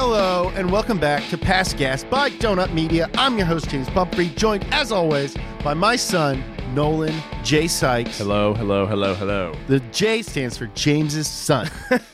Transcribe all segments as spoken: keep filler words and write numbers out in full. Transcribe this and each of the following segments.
Hello, and welcome back to Pass Gas by Donut Media. I'm your host, James Pumphrey, joined, as always, by my son, Nolan J. Sykes. Hello, hello, hello, hello. The J stands for James's son.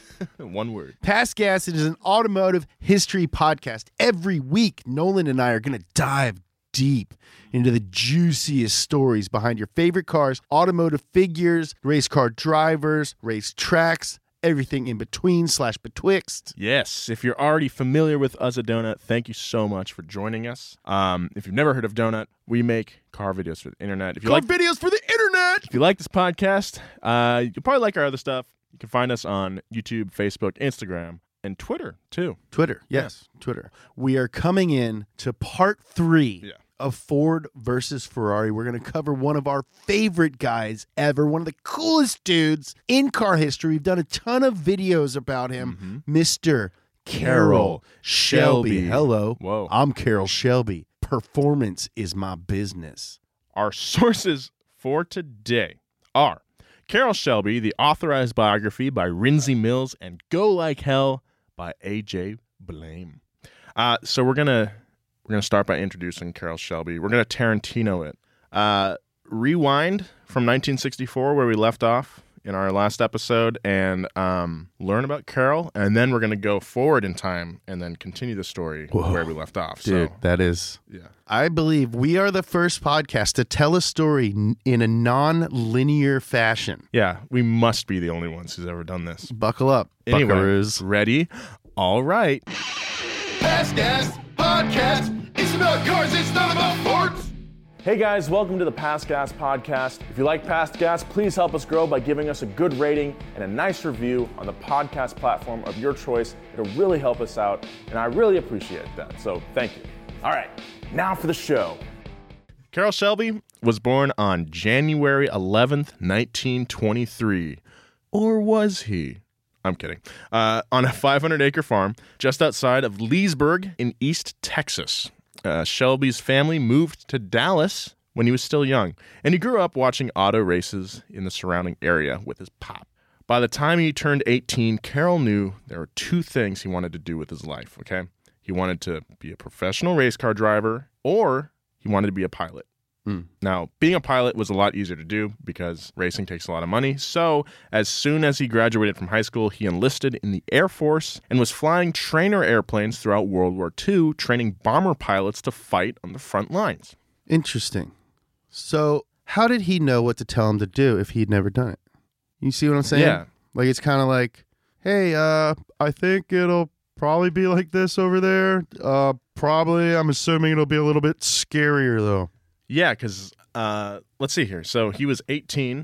One word. Pass Gas is an automotive history podcast. Every week, Nolan and I are going to dive deep into the juiciest stories behind your favorite cars, automotive figures, race car drivers, race tracks, everything in between slash betwixt. Yes, if you're already familiar with us at Donut, thank you so much for joining us. Um, if you've never heard of Donut, we make car videos for the internet. If you car like videos for the internet! If you like this podcast, uh, you'll probably like our other stuff. You can find us on YouTube, Facebook, Instagram, and Twitter, too. Twitter, yes, yeah. Twitter. We are coming in to part three yeah. of Ford versus Ferrari. We're going to cover one of our favorite guys ever, one of the coolest dudes in car history. We've done a ton of videos about him, mm-hmm. Mister Carroll Shelby. Shelby. Hello. Whoa. I'm Carroll Shelby. Performance is my business. Our sources for today are Carroll Shelby, the authorized biography by Rinsey Mills, and Go Like Hell by A J Blame. Uh, so we're gonna we're gonna start by introducing Carroll Shelby. We're gonna Tarantino it. Uh, rewind from nineteen sixty-four, where we left off in our last episode, and um, learn about Carroll, and then we're gonna go forward in time and then continue the story Whoa. where we left off. Dude, so, that is, yeah. I believe we are the first podcast to tell a story n- in a non-linear fashion. Yeah, we must be the only ones who's ever done this. Buckle up, anyway, buckaroos. Ready? All right. Pass Gas Podcast. It's about cars, it's not about Fords. Hey guys, welcome to the Pass Gas Podcast. If you like Pass Gas, please help us grow by giving us a good rating and a nice review on the podcast platform of your choice. It'll really help us out, and I really appreciate that, so thank you. All right, now for the show. Carroll Shelby was born on January eleventh, nineteen twenty-three. Or was he? I'm kidding. Uh, on a five hundred acre farm just outside of Leesburg in East Texas. Uh, Shelby's family moved to Dallas when he was still young, and he grew up watching auto races in the surrounding area with his pop. By the time he turned eighteen, Carroll knew there were two things he wanted to do with his life, okay? He wanted to be a professional race car driver, or he wanted to be a pilot. Mm. Now, being a pilot was a lot easier to do because racing takes a lot of money. So as soon as he graduated from high school, he enlisted in the Air Force and was flying trainer airplanes throughout World War Two, training bomber pilots to fight on the front lines. Interesting. So how did he know what to tell him to do if he'd never done it? You see what I'm saying? Yeah. Like, it's kind of like, hey, uh, I think it'll probably be like this over there. Uh, probably, I'm assuming it'll be a little bit scarier, though. Yeah, because uh, let's see here. So he was eighteen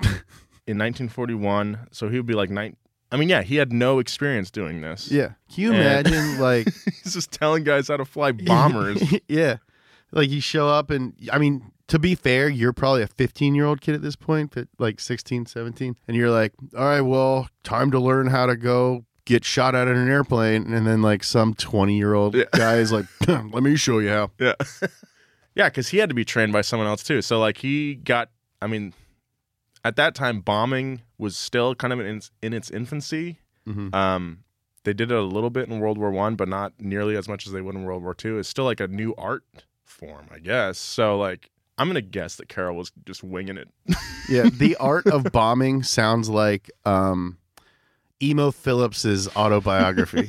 in nineteen forty-one. So he would be like nine. I mean, yeah, he had no experience doing this. Yeah. Can you And imagine, like... he's just telling guys how to fly bombers. Yeah. Like, you show up and, I mean, to be fair, you're probably a fifteen-year-old kid at this point, but like sixteen, seventeen. And you're like, all right, well, time to learn how to go get shot at in an airplane. And then, like, some twenty-year-old yeah. guy is like, let me show you how. Yeah. Yeah, because he had to be trained by someone else, too. So, like, he got, I mean, at that time, bombing was still kind of in, in its infancy. Mm-hmm. Um, they did it a little bit in World War One, but not nearly as much as they would in World War Two. It's still, like, a new art form, I guess. So, like, I'm going to guess that Carroll was just winging it. Yeah, the art of bombing sounds like um, Emo Phillips's autobiography.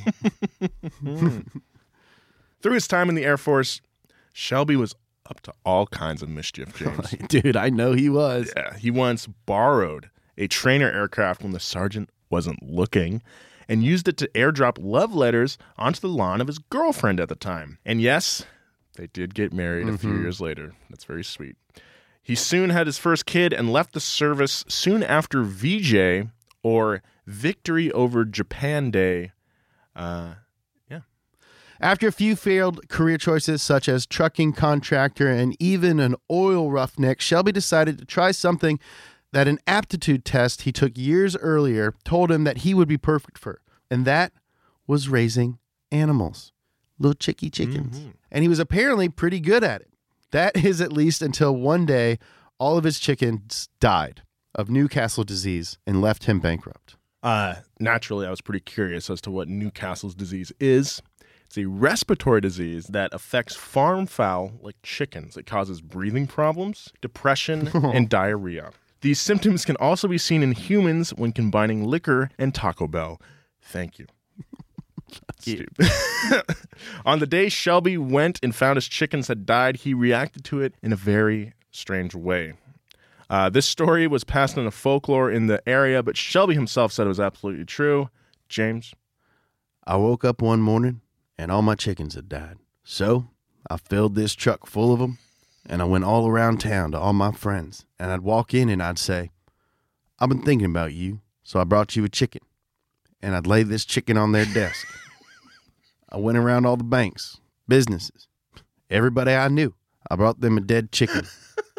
Through his time in the Air Force, Shelby was up to all kinds of mischief, James. Dude, I know he was. Yeah, he once borrowed a trainer aircraft when the sergeant wasn't looking and used it to airdrop love letters onto the lawn of his girlfriend at the time. And yes, they did get married mm-hmm. a few years later. That's very sweet. He soon had his first kid and left the service soon after V J, or Victory Over Japan Day, uh, After a few failed career choices such as trucking contractor and even an oil roughneck, Shelby decided to try something that an aptitude test he took years earlier told him that he would be perfect for, and that was raising animals, little chicky chickens. Mm-hmm. And he was apparently pretty good at it. That is at least until one day all of his chickens died of Newcastle disease and left him bankrupt. Uh, naturally, I was pretty curious as to what Newcastle's disease is. It's a respiratory disease that affects farm fowl like chickens. It causes breathing problems, depression, and diarrhea. These symptoms can also be seen in humans when combining liquor and Taco Bell. Thank you. Stupid. On the day Shelby went and found his chickens had died, he reacted to it in a very strange way. Uh, this story was passed on a folklore in the area, but Shelby himself said it was absolutely true. James? I woke up one morning and all my chickens had died. So I filled this truck full of them and I went all around town to all my friends. And I'd walk in and I'd say, I've been thinking about you, so I brought you a chicken. And I'd lay this chicken on their desk. I went around all the banks, businesses, everybody I knew. I brought them a dead chicken,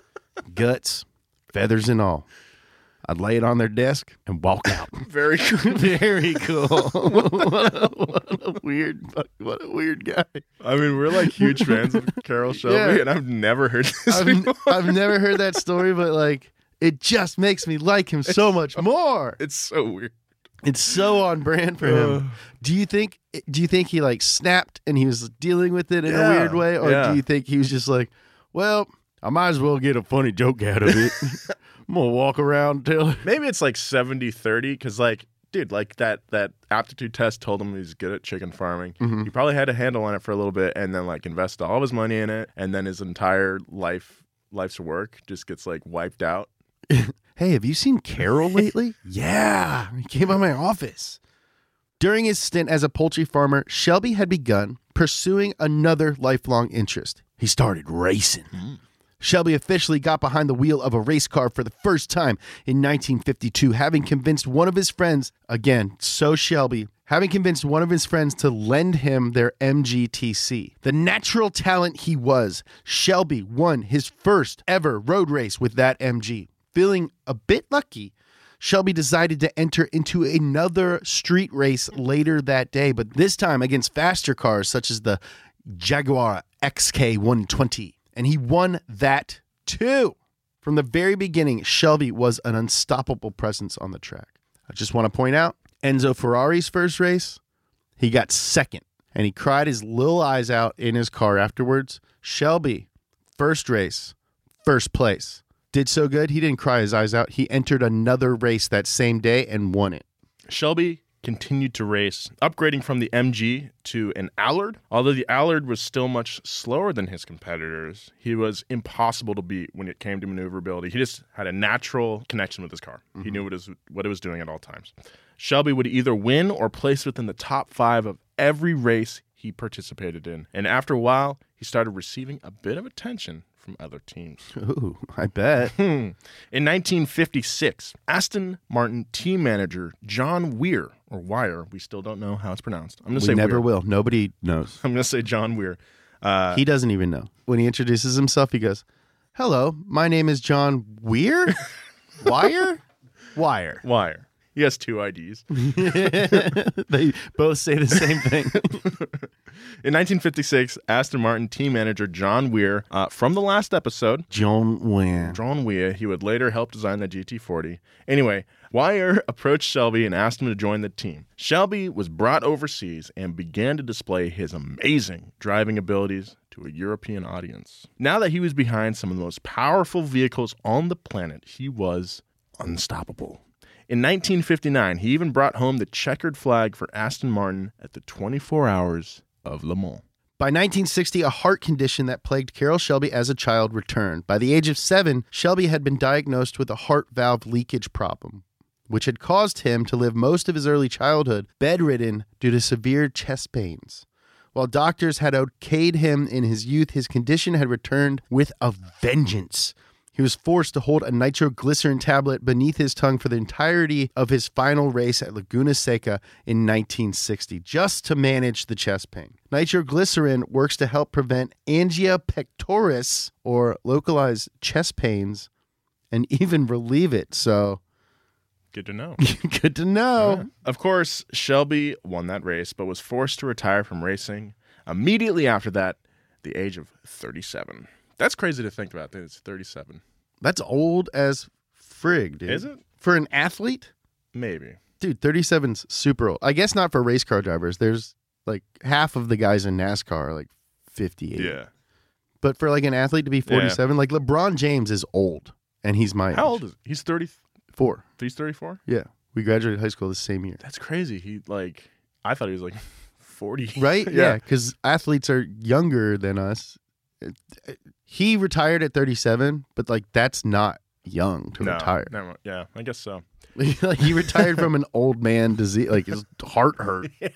guts, feathers and all. I'd lay it on their desk and walk out. Very cool. Very cool. what, a, what a weird, what a weird guy. I mean, we're like huge fans of Carroll Shelby, Yeah. and I've never heard this I've, before. I've never heard that story, but like, it just makes me like him so much more. It's so weird. It's so on brand for him. Do you think? Do you think he like snapped and he was dealing with it in Yeah, a weird way, or yeah. do you think he was just like, well, I might as well get a funny joke out of it. I'm gonna walk around till. Maybe it's like seventy thirty because, like, dude, like that that aptitude test told him he's good at chicken farming. Mhm. He probably had a handle on it for a little bit and then, like, invested all of his money in it. And then his entire life life's work just gets, like, wiped out. Hey, have you seen Carol lately? Yeah, he came by my office. During his stint as a poultry farmer, Shelby had begun pursuing another lifelong interest. He started racing. Mm. Shelby officially got behind the wheel of a race car for the first time in nineteen fifty-two, having convinced one of his friends, again, so Shelby, having convinced one of his friends to lend him their M G T C. The natural talent he was, Shelby won his first ever road race with that M G. Feeling a bit lucky, Shelby decided to enter into another street race later that day, but this time against faster cars such as the Jaguar X K one twenty. And he won that too. From the very beginning, Shelby was an unstoppable presence on the track. I just want to point out, Enzo Ferrari's first race, he got second. And he cried his little eyes out in his car afterwards. Shelby, first race, first place. Did so good, he didn't cry his eyes out. He entered another race that same day and won it. Shelby continued to race, upgrading from the M G to an Allard. Although the Allard was still much slower than his competitors, he was impossible to beat when it came to maneuverability. He just had a natural connection with his car. Mm-hmm. He knew what it, was, what it was doing at all times. Shelby would either win or place within the top five of every race he participated in. And after a while, he started receiving a bit of attention from other teams. Ooh, I bet. In nineteen fifty-six, Aston Martin team manager John Weir, or Wire, we still don't know how it's pronounced. I'm going to say We never Weir. will. Nobody knows. I'm going to say John Weir. Uh, He doesn't even know. When he introduces himself, he goes, hello, my name is John Weir? Wire? Wire. Wire. He has two I Ds. They both say the same thing. In nineteen fifty-six, Aston Martin team manager John Weir, uh, from the last episode, John Weir. John Weir, he would later help design the G T forty. Anyway, Wire approached Shelby and asked him to join the team. Shelby was brought overseas and began to display his amazing driving abilities to a European audience. Now that he was behind some of the most powerful vehicles on the planet, he was unstoppable. In nineteen fifty-nine, he even brought home the checkered flag for Aston Martin at the twenty-four Hours of Le Mans. By nineteen sixty, a heart condition that plagued Carroll Shelby as a child returned. By the age of seven, Shelby had been diagnosed with a heart valve leakage problem, which had caused him to live most of his early childhood bedridden due to severe chest pains. While doctors had okayed him in his youth, his condition had returned with a vengeance. He was forced to hold a nitroglycerin tablet beneath his tongue for the entirety of his final race at Laguna Seca in nineteen sixty, just to manage the chest pain. Nitroglycerin works to help prevent angina pectoris, or localized chest pains, and even relieve it. So, Good to know. good to know. Yeah. Of course, Shelby won that race, but was forced to retire from racing immediately after that, at the age of thirty-seven. That's crazy to think about. That it's thirty-seven. That's old as frig, dude. Is it? For an athlete? Maybe. Dude, thirty-seven's super old. I guess not for race car drivers. There's Like half of the guys in NASCAR are like fifty-eight. Yeah. But for like an athlete to be forty-seven, like LeBron James is old, and he's my How age. old is he? He's thirty-four. He's thirty-four? Yeah. We graduated high school the same year. That's crazy. He, like, I thought he was like forty. Right? Yeah, because athletes are younger than us. He retired at thirty-seven, but like that's not young to No, retire. never, yeah, I guess so. Like he retired from an old man disease, like his heart hurt. Yeah.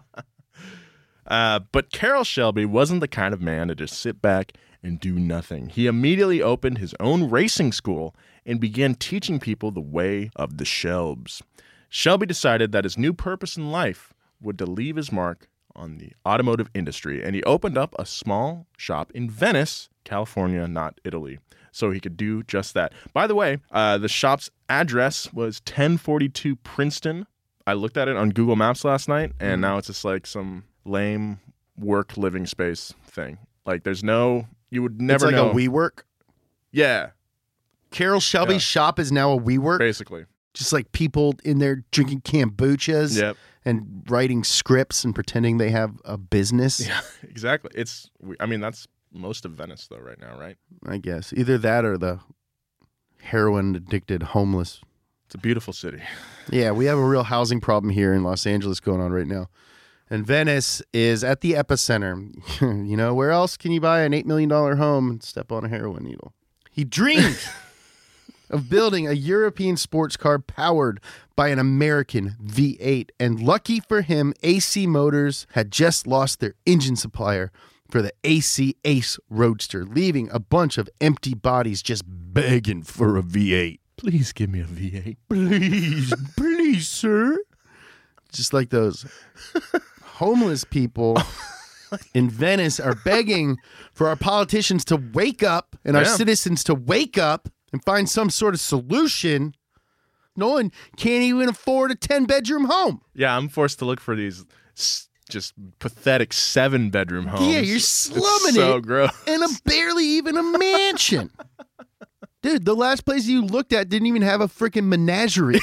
Uh, but Carroll Shelby wasn't the kind of man to just sit back and do nothing. He immediately opened his own racing school and began teaching people the way of the Shelbs. Shelby decided that his new purpose in life would to leave his mark on the automotive industry, and he opened up a small shop in Venice, California, not Italy, so he could do just that. By the way, uh, the shop's address was ten forty-two Princeton. I looked at it on Google Maps last night, and now it's just like some lame work living space thing. Like there's no, you would never It's like know. a WeWork. Yeah, Carroll Shelby's Yeah. shop is now a WeWork. basically. Just like people in there drinking kombuchas Yep. and writing scripts and pretending they have a business. Yeah, exactly. It's, I mean, that's most of Venice though right now, right? I guess either that or the heroin addicted homeless. It's a beautiful city. Yeah, we have a real housing problem here in Los Angeles going on right now. And Venice is at the epicenter. You know, where else can you buy an eight million dollars home and step on a heroin needle? He dreamed of building a European sports car powered by an American V eight. And lucky for him, A C Motors had just lost their engine supplier for the A C Ace Roadster, leaving a bunch of empty bodies just begging for a V eight. Please give me a V eight. Please, please, sir. Just like those homeless people in Venice are begging for our politicians to wake up and our Yeah. citizens to wake up and find some sort of solution. No one can't even afford a ten-bedroom home. Yeah, I'm forced to look for these s- just pathetic seven-bedroom homes. Yeah, you're It's slumming so it. gross. And a barely even a mansion. Dude, the last place you looked at didn't even have a freaking menagerie.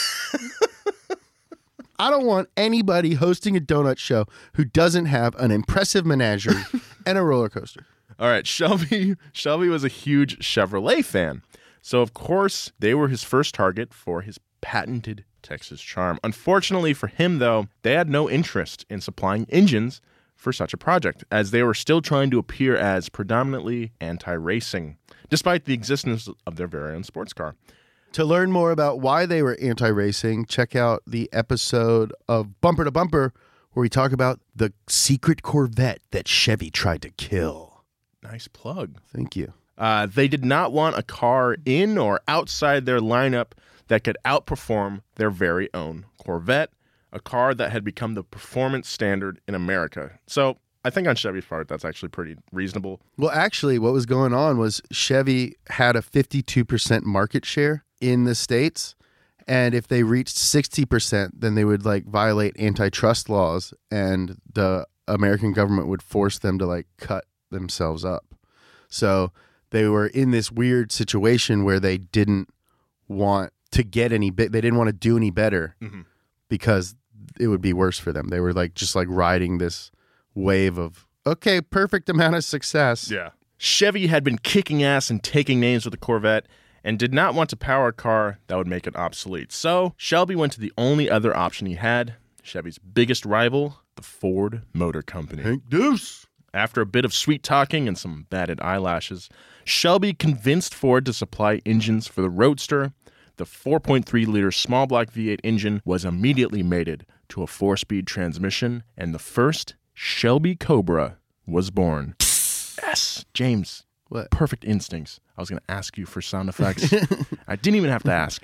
I don't want anybody hosting a donut show who doesn't have an impressive menagerie and a roller coaster. All right, Shelby Shelby was a huge Chevrolet fan. So, of course, they were his first target for his patented Texas Charm. Unfortunately for him, though, they had no interest in supplying engines for such a project, as they were still trying to appear as predominantly anti-racing, despite the existence of their very own sports car. To learn more about why they were anti-racing, check out the episode of Bumper to Bumper where we talk about the secret Corvette that Chevy tried to kill. Nice plug. Thank you. Uh, they did not want a car in or outside their lineup that could outperform their very own Corvette, a car that had become the performance standard in America. So I think on Chevy's part, that's actually pretty reasonable. Well, actually, what was going on was Chevy had a fifty-two percent market share in the States. And if they reached sixty percent, then they would like violate antitrust laws and the American government would force them to like cut themselves up. So they were in this weird situation where they didn't want to get any bit. They didn't want to do any better Mm-hmm. because it would be worse for them. They were like just like riding this wave of, okay, perfect amount of success. Yeah. Chevy had been kicking ass and taking names with the Corvette and did not want to power a car that would make it obsolete. So Shelby went to the only other option he had, Chevy's biggest rival, the Ford Motor Company. Hank Deuce. After a bit of sweet talking and some batted eyelashes, Shelby convinced Ford to supply engines for the Roadster. The four point three liter small block V eight engine was immediately mated to a four-speed transmission, and the first Shelby Cobra was born. Yes, James. What? Perfect instincts. I was going to ask you for sound effects. I didn't even have to ask.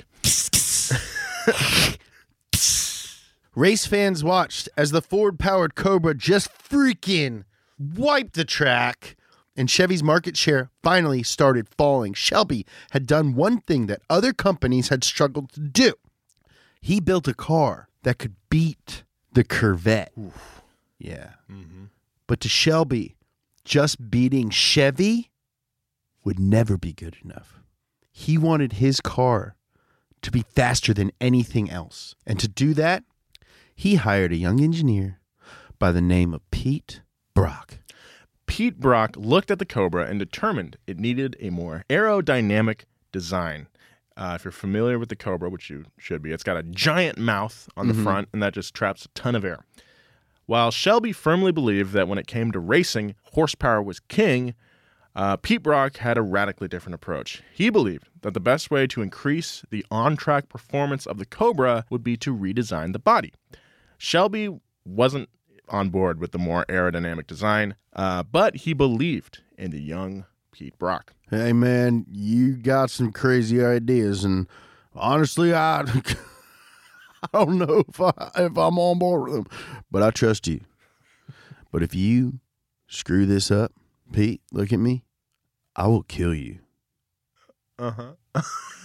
Race fans watched as the Ford-powered Cobra just freaking wiped the track, and Chevy's market share finally started falling. Shelby had done one thing that other companies had struggled to do. He built a car that could beat the Corvette. Oof. Yeah. Mm-hmm. But to Shelby, just beating Chevy would never be good enough. He wanted his car to be faster than anything else. And to do that, he hired a young engineer by the name of Pete Brock. Pete Brock looked at the Cobra and determined it needed a more aerodynamic design. Uh, if you're familiar with the Cobra, which you should be, it's got a giant mouth on the mm-hmm. front, and that just traps a ton of air. While Shelby firmly believed that when it came to racing, horsepower was king, uh, Pete Brock had a radically different approach. He believed that the best way to increase the on-track performance of the Cobra would be to redesign the body. Shelby wasn't on board with the more aerodynamic design, uh, but he believed in the young Pete Brock. Hey, man, you got some crazy ideas, and honestly, I, I don't know if, I, if I'm on board with them, but I trust you. But if you screw this up, Pete, look at me, I will kill you. Uh-huh.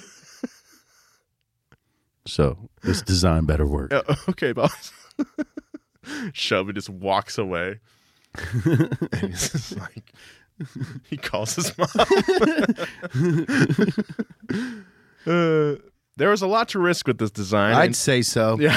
So, this design better work. Uh, okay, boss. Shelby just walks away. And he's just like, he calls his mom. uh, there was a lot to risk with this design. I'd and, say so. Yeah.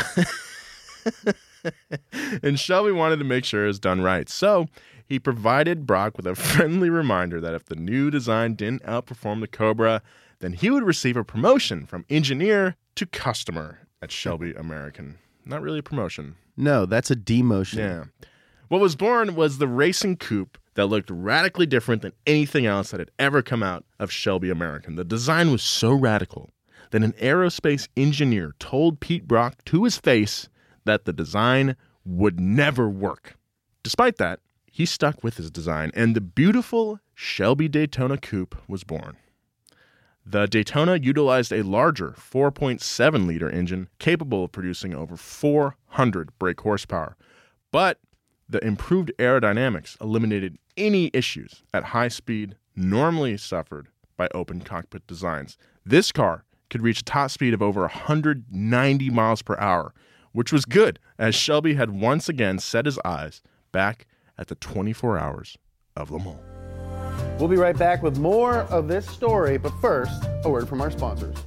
And Shelby wanted to make sure it was done right. So he provided Brock with a friendly reminder that if the new design didn't outperform the Cobra, then he would receive a promotion from engineer to customer at Shelby American. Not really a promotion. No, that's a demotion. Yeah. What was born was the racing coupe that looked radically different than anything else that had ever come out of Shelby American. The design was so radical that an aerospace engineer told Pete Brock to his face that the design would never work. Despite that, he stuck with his design, and the beautiful Shelby Daytona coupe was born. The Daytona utilized a larger four point seven liter engine capable of producing over four hundred brake horsepower. But the improved aerodynamics eliminated any issues at high speed normally suffered by open cockpit designs. This car could reach a top speed of over one hundred ninety miles per hour, which was good, as Shelby had once again set his eyes back at the twenty-four hours of Le Mans. We'll be right back with more of this story, but first, a word from our sponsors.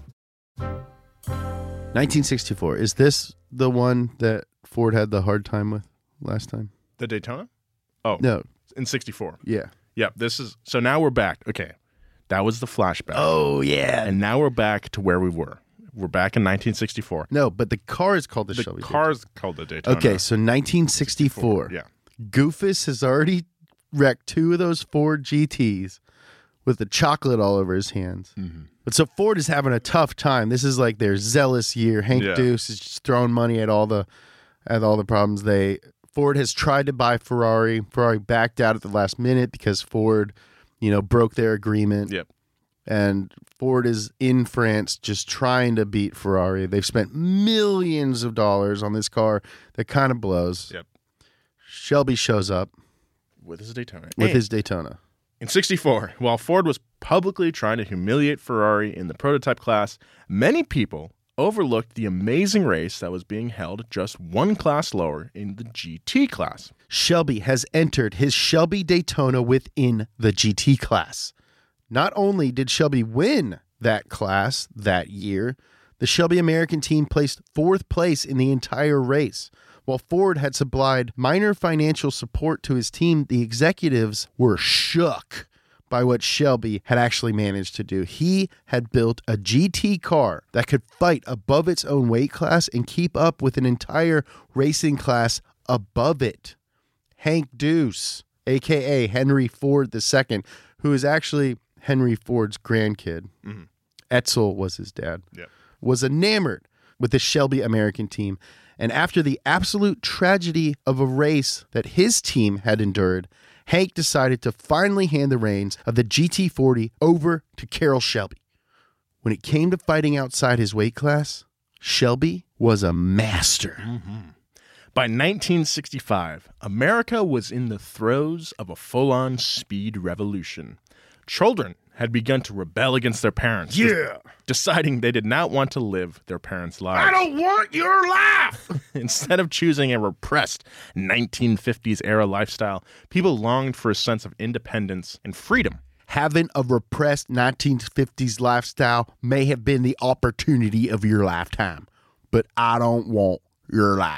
nineteen sixty-four. Is this the one that Ford had the hard time with last time? The Daytona? Oh. No. In sixty-four. Yeah. Yep, this is, so now we're back. Okay, that was the flashback. Oh, yeah. And now we're back to where we were. We're back in nineteen sixty-four. No, but the car is called the, the Shelby The car is called the Daytona. Okay, so nineteen sixty-four. Yeah. Goofus has already wrecked two of those Ford G Ts with the chocolate all over his hands. Mm-hmm. But so Ford is having a tough time. This is like their zealous year. Hank Yeah. Deuce is just throwing money at all the at all the problems. They Ford has tried to buy Ferrari. Ferrari backed out at the last minute because Ford, you know, broke their agreement. Yep. And Ford is in France just trying to beat Ferrari. They've spent millions of dollars on this car that kind of blows. Yep. Shelby shows up With his Daytona. with And his Daytona. in sixty-four, while Ford was publicly trying to humiliate Ferrari in the prototype class, many people overlooked the amazing race that was being held just one class lower in the G T class. Shelby has entered his Shelby Daytona within the G T class. Not only did Shelby win that class that year, the Shelby American team placed fourth place in the entire race. While Ford had supplied minor financial support to his team, the executives were shook by what Shelby had actually managed to do. He had built a G T car that could fight above its own weight class and keep up with an entire racing class above it. Hank Deuce, a k a. Henry Ford the Second, who is actually Henry Ford's grandkid. Mm-hmm. Etzel was his dad. Yep. Was enamored with the Shelby American team. And after the absolute tragedy of a race that his team had endured, Hank decided to finally hand the reins of the G T forty over to Carroll Shelby. When it came to fighting outside his weight class, Shelby was a master. Mm-hmm. By nineteen sixty-five, America was in the throes of a full-on speed revolution. Children had begun to rebel against their parents. Yeah. Deciding they did not want to live their parents' lives. I don't want your life! Instead of choosing a repressed nineteen fifties era lifestyle, people longed for a sense of independence and freedom. Having a repressed nineteen fifties lifestyle may have been the opportunity of your lifetime, but I don't want your life.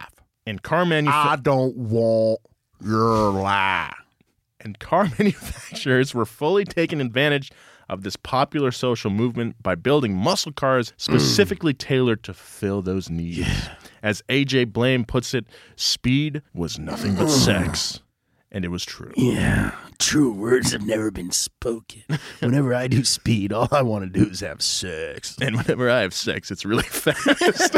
And car manufa- I don't want your lie. and car manufacturers were fully taking advantage of this popular social movement by building muscle cars specifically mm. tailored to fill those needs. Yeah. As A J Blame puts it, speed was nothing but sex. And it was true. Yeah, true words have never been spoken. Whenever I do speed, all I want to do is have sex. And whenever I have sex, it's really fast.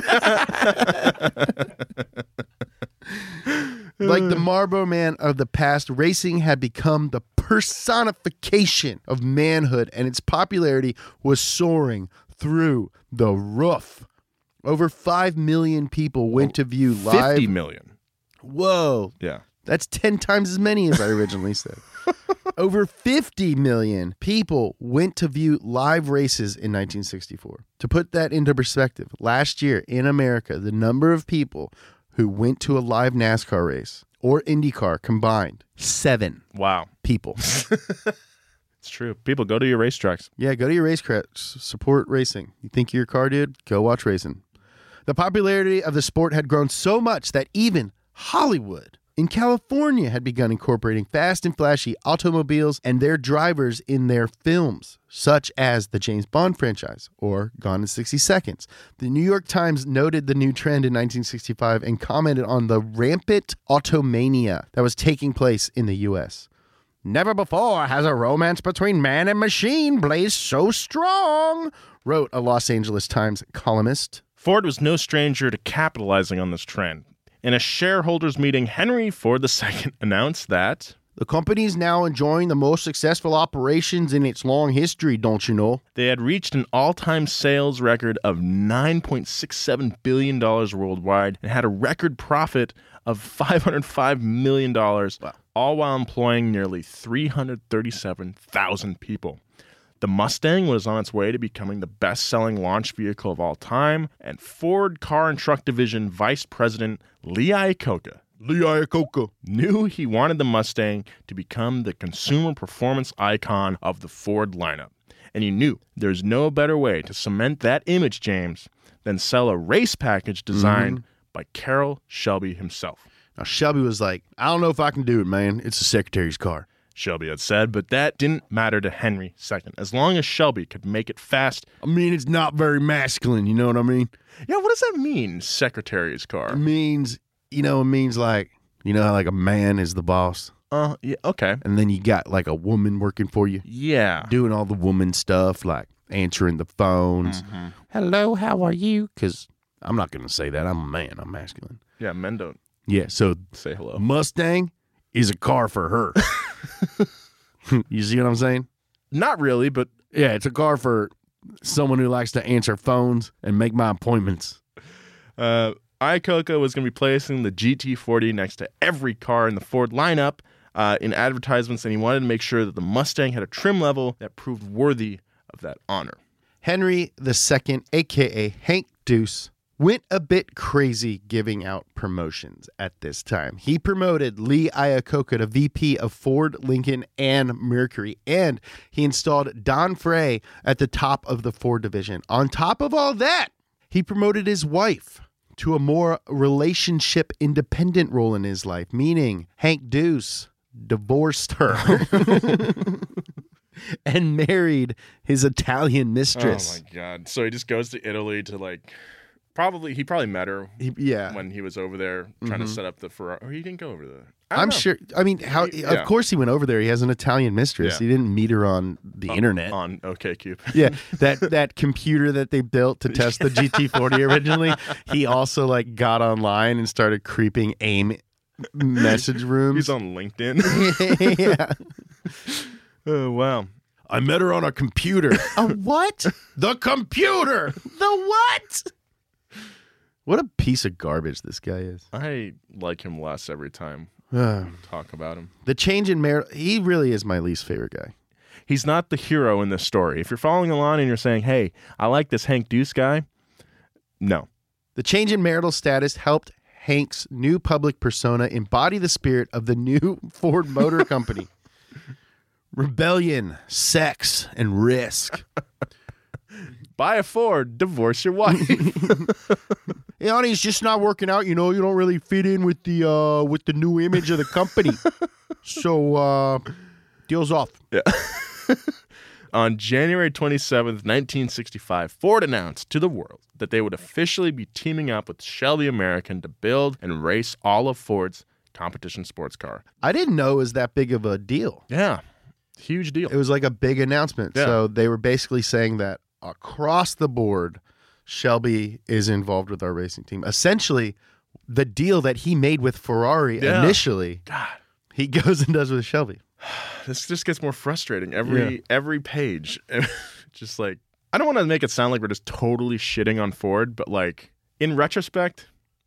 Like the Marlboro Man of the past, racing had become the personification of manhood, and its popularity was soaring through the roof. Over five million people went to view live. fifty million. Whoa. Yeah. That's ten times as many as I originally said. Over fifty million people went to view live races in nineteen sixty-four. To put that into perspective, last year in America, the number of people who went to a live NASCAR race or IndyCar combined, seven Wow. people. It's true. People, go to your racetracks. Yeah, go to your racetracks. Support racing. You think you're a car dude? Go watch racing. The popularity of the sport had grown so much that even Hollywood in California had begun incorporating fast and flashy automobiles and their drivers in their films, such as the James Bond franchise or Gone in sixty seconds. The New York Times noted the new trend in nineteen sixty-five and commented on the rampant automania that was taking place in the U S. Never before has a romance between man and machine blazed so strong, wrote a Los Angeles Times columnist. Ford was no stranger to capitalizing on this trend. In a shareholders meeting, Henry Ford the Second announced that the company is now enjoying the most successful operations in its long history, don't you know? They had reached an all-time sales record of nine point six seven billion dollars worldwide and had a record profit of five hundred five million dollars, wow. all while employing nearly three hundred thirty-seven thousand people. The Mustang was on its way to becoming the best-selling launch vehicle of all time, and Ford Car and Truck Division Vice President Lee Iacocca, Lee Iacocca knew he wanted the Mustang to become the consumer performance icon of the Ford lineup. And he knew there's no better way to cement that image, James, than sell a race package designed mm-hmm. by Carroll Shelby himself. Now, Shelby was like, I don't know if I can do it, man. It's the secretary's car. Shelby had said, but that didn't matter to Henry the Second. As long as Shelby could make it fast. I mean, it's not very masculine, you know what I mean? Yeah, what does that mean, secretary's car? It means, you know, it means like, you know how like a man is the boss? Uh, yeah, okay. And then you got like a woman working for you? Yeah. Doing all the woman stuff, like answering the phones. Mm-hmm. Hello, how are you? Because I'm not going to say that. I'm a man. I'm masculine. Yeah, men don't. Yeah, so say hello. Mustang is a car for her. You see what I'm saying? Not really, but yeah, it's a car for someone who likes to answer phones and make my appointments. Uh, Iacocca was going to be placing the G T forty next to every car in the Ford lineup uh, in advertisements, and he wanted to make sure that the Mustang had a trim level that proved worthy of that honor. Henry the Second, a k a. Hank Deuce, went a bit crazy giving out promotions at this time. He promoted Lee Iacocca to V P of Ford, Lincoln, and Mercury, and he installed Don Frey at the top of the Ford division. On top of all that, he promoted his wife to a more relationship-independent role in his life, meaning Hank Deuce divorced her and married his Italian mistress. Oh, my God. So he just goes to Italy to, like... Probably, he probably met her he, yeah. when he was over there trying mm-hmm. to set up the Ferrari. Or he didn't go over there. I'm know. sure. I mean, how? He, yeah. Of course he went over there. He has an Italian mistress. Yeah. He didn't meet her on the on, internet. On OkCupid. Yeah, that that computer that they built to test the G T forty originally, he also like got online and started creeping AIM message rooms. He's on LinkedIn. Yeah. Oh, wow. I met her on a computer. A what? The computer. The what? What a piece of garbage this guy is. I like him less every time we talk about him. The change in marital... He really is my least favorite guy. He's not the hero in this story. If you're following along and you're saying, hey, I like this Hank Deuce guy, no. The change in marital status helped Hank's new public persona embody the spirit of the new Ford Motor Company. Rebellion, sex, and risk. Buy a Ford, divorce your wife. Hey, honey, it's just not working out. You know, you don't really fit in with the uh, with the new image of the company. So, uh, deal's off. Yeah. On January twenty-seventh, nineteen sixty-five, Ford announced to the world that they would officially be teaming up with Shelby American to build and race all of Ford's competition sports car. I didn't know it was that big of a deal. Yeah. Huge deal. It was like a big announcement. Yeah. So they were basically saying that across the board, Shelby is involved with our racing team. Essentially, the deal that he made with Ferrari Yeah. initially, God. he goes and does with Shelby. This just gets more frustrating every Yeah. every page. Just like, I don't want to make it sound like we're just totally shitting on Ford, but like in retrospect,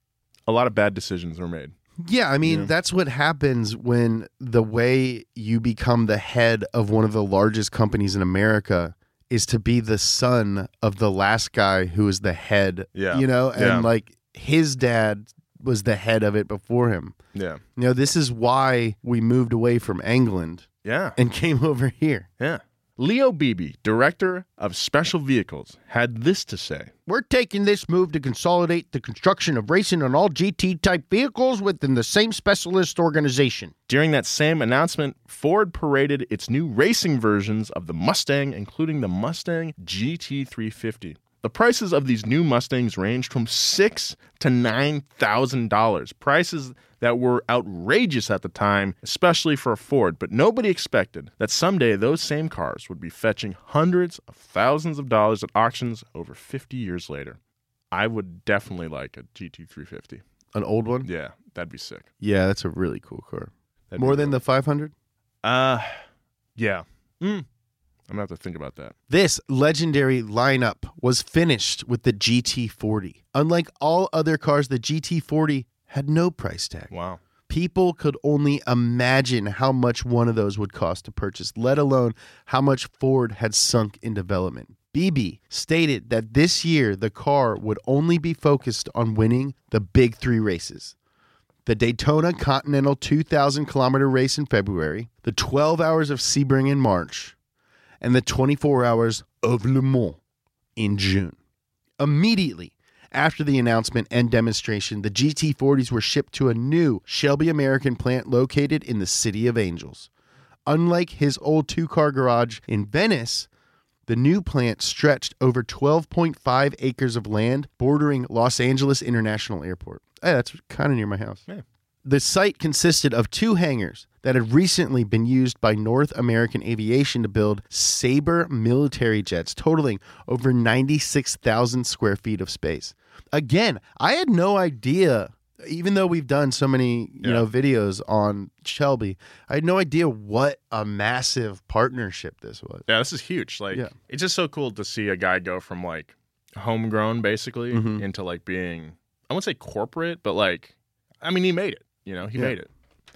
a lot of bad decisions were made. Yeah, I mean, Yeah. that's what happens when the way you become the head of one of the largest companies in America is to be the son of the last guy who was the head, Yeah. you know, and Yeah. like his dad was the head of it before him. Yeah. You know, this is why we moved away from England Yeah. and came over here. Yeah. Leo Beebe, director of special vehicles, had this to say. We're taking this move to consolidate the construction of racing on all G T-type vehicles within the same specialist organization. During that same announcement, Ford paraded its new racing versions of the Mustang, including the Mustang G T three fifty. The prices of these new Mustangs ranged from six thousand dollars to nine thousand dollars, prices that were outrageous at the time, especially for a Ford, but nobody expected that someday those same cars would be fetching hundreds of thousands of dollars at auctions over fifty years later. I would definitely like a G T three fifty. An old one? Yeah, that'd be sick. Yeah, that's a really cool car. That'd More be than the five hundred? Uh, yeah. Mm. I'm going to have to think about that. This legendary lineup was finished with the G T forty. Unlike all other cars, the G T forty had no price tag. Wow. People could only imagine how much one of those would cost to purchase, let alone how much Ford had sunk in development. Beebe stated that this year the car would only be focused on winning the big three races. The Daytona Continental two thousand kilometer race in February, the twelve hours of Sebring in March, and the twenty-four hours of Le Mans in June. Immediately after the announcement and demonstration, the G T forties were shipped to a new Shelby American plant located in the City of Angels. Unlike his old two-car garage in Venice, the new plant stretched over twelve point five acres of land bordering Los Angeles International Airport. Hey, that's kind of near my house. Yeah. The site consisted of two hangars that had recently been used by North American Aviation to build Sabre military jets, totaling over ninety-six thousand square feet of space. Again, I had no idea, even though we've done so many you Yeah. know videos on Shelby, I had no idea what a massive partnership this was. Yeah, this is huge. Like, Yeah. it's just so cool to see a guy go from like homegrown basically Mhm. into like being, I won't say corporate, but like, I mean, he made it. You know, he Yeah. made it.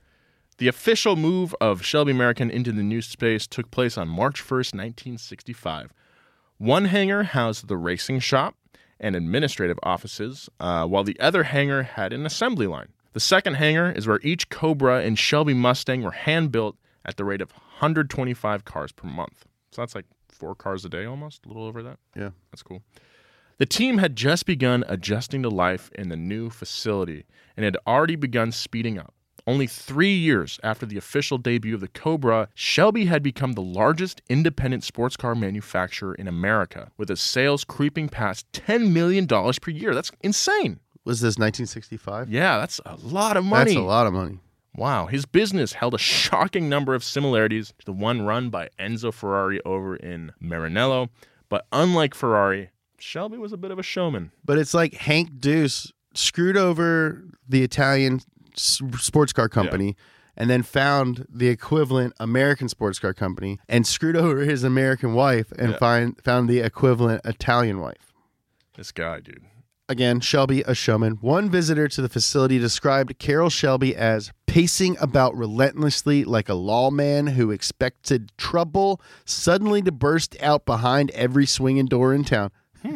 The official move of Shelby American into the new space took place on March first, nineteen sixty-five. One hangar housed the racing shop and administrative offices, uh, while the other hangar had an assembly line. The second hangar is where each Cobra and Shelby Mustang were hand-built at the rate of one hundred twenty-five cars per month. So that's like four cars a day almost, a little over that. Yeah. That's cool. The team had just begun adjusting to life in the new facility and had already begun speeding up. Only three years after the official debut of the Cobra, Shelby had become the largest independent sports car manufacturer in America, with its sales creeping past ten million dollars per year. That's insane. Was this nineteen sixty-five? Yeah, that's a lot of money. That's a lot of money. Wow. His business held a shocking number of similarities to the one run by Enzo Ferrari over in Maranello. But unlike Ferrari, Shelby was a bit of a showman. But it's like Hank Deuce screwed over the Italian s- sports car company and then found the equivalent American sports car company and screwed over his American wife and Yeah. find, found the equivalent Italian wife. This guy, dude. Again, Shelby, a showman. One visitor to the facility described Carroll Shelby as pacing about relentlessly like a lawman who expected trouble suddenly to burst out behind every swinging door in town.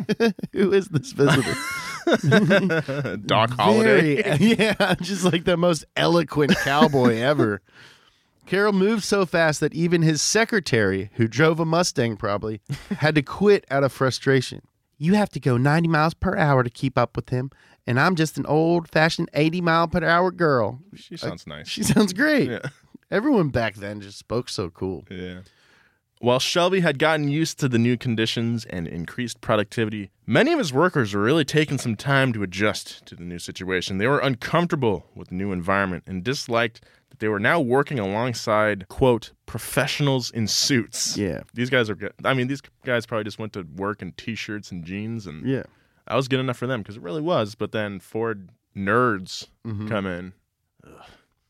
Who is this visitor? Doc Holliday. Very, yeah, just like the most eloquent cowboy ever. Carroll moved so fast that even his secretary, who drove a Mustang probably, had to quit out of frustration. You have to go ninety miles per hour to keep up with him, And I'm just an old-fashioned eighty mile per hour girl. She sounds uh, nice. She sounds great. Yeah. Everyone back then just spoke so cool. Yeah. While Shelby had gotten used to the new conditions and increased productivity, many of his workers were really taking some time to adjust to the new situation. They were uncomfortable with the new environment and disliked that they were now working alongside, quote, professionals in suits. Yeah. These guys are good. I mean, these guys probably just went to work in T-shirts and jeans, and Yeah. that was good enough for them because it really was. But then Ford nerds Mhm. come in. Ugh.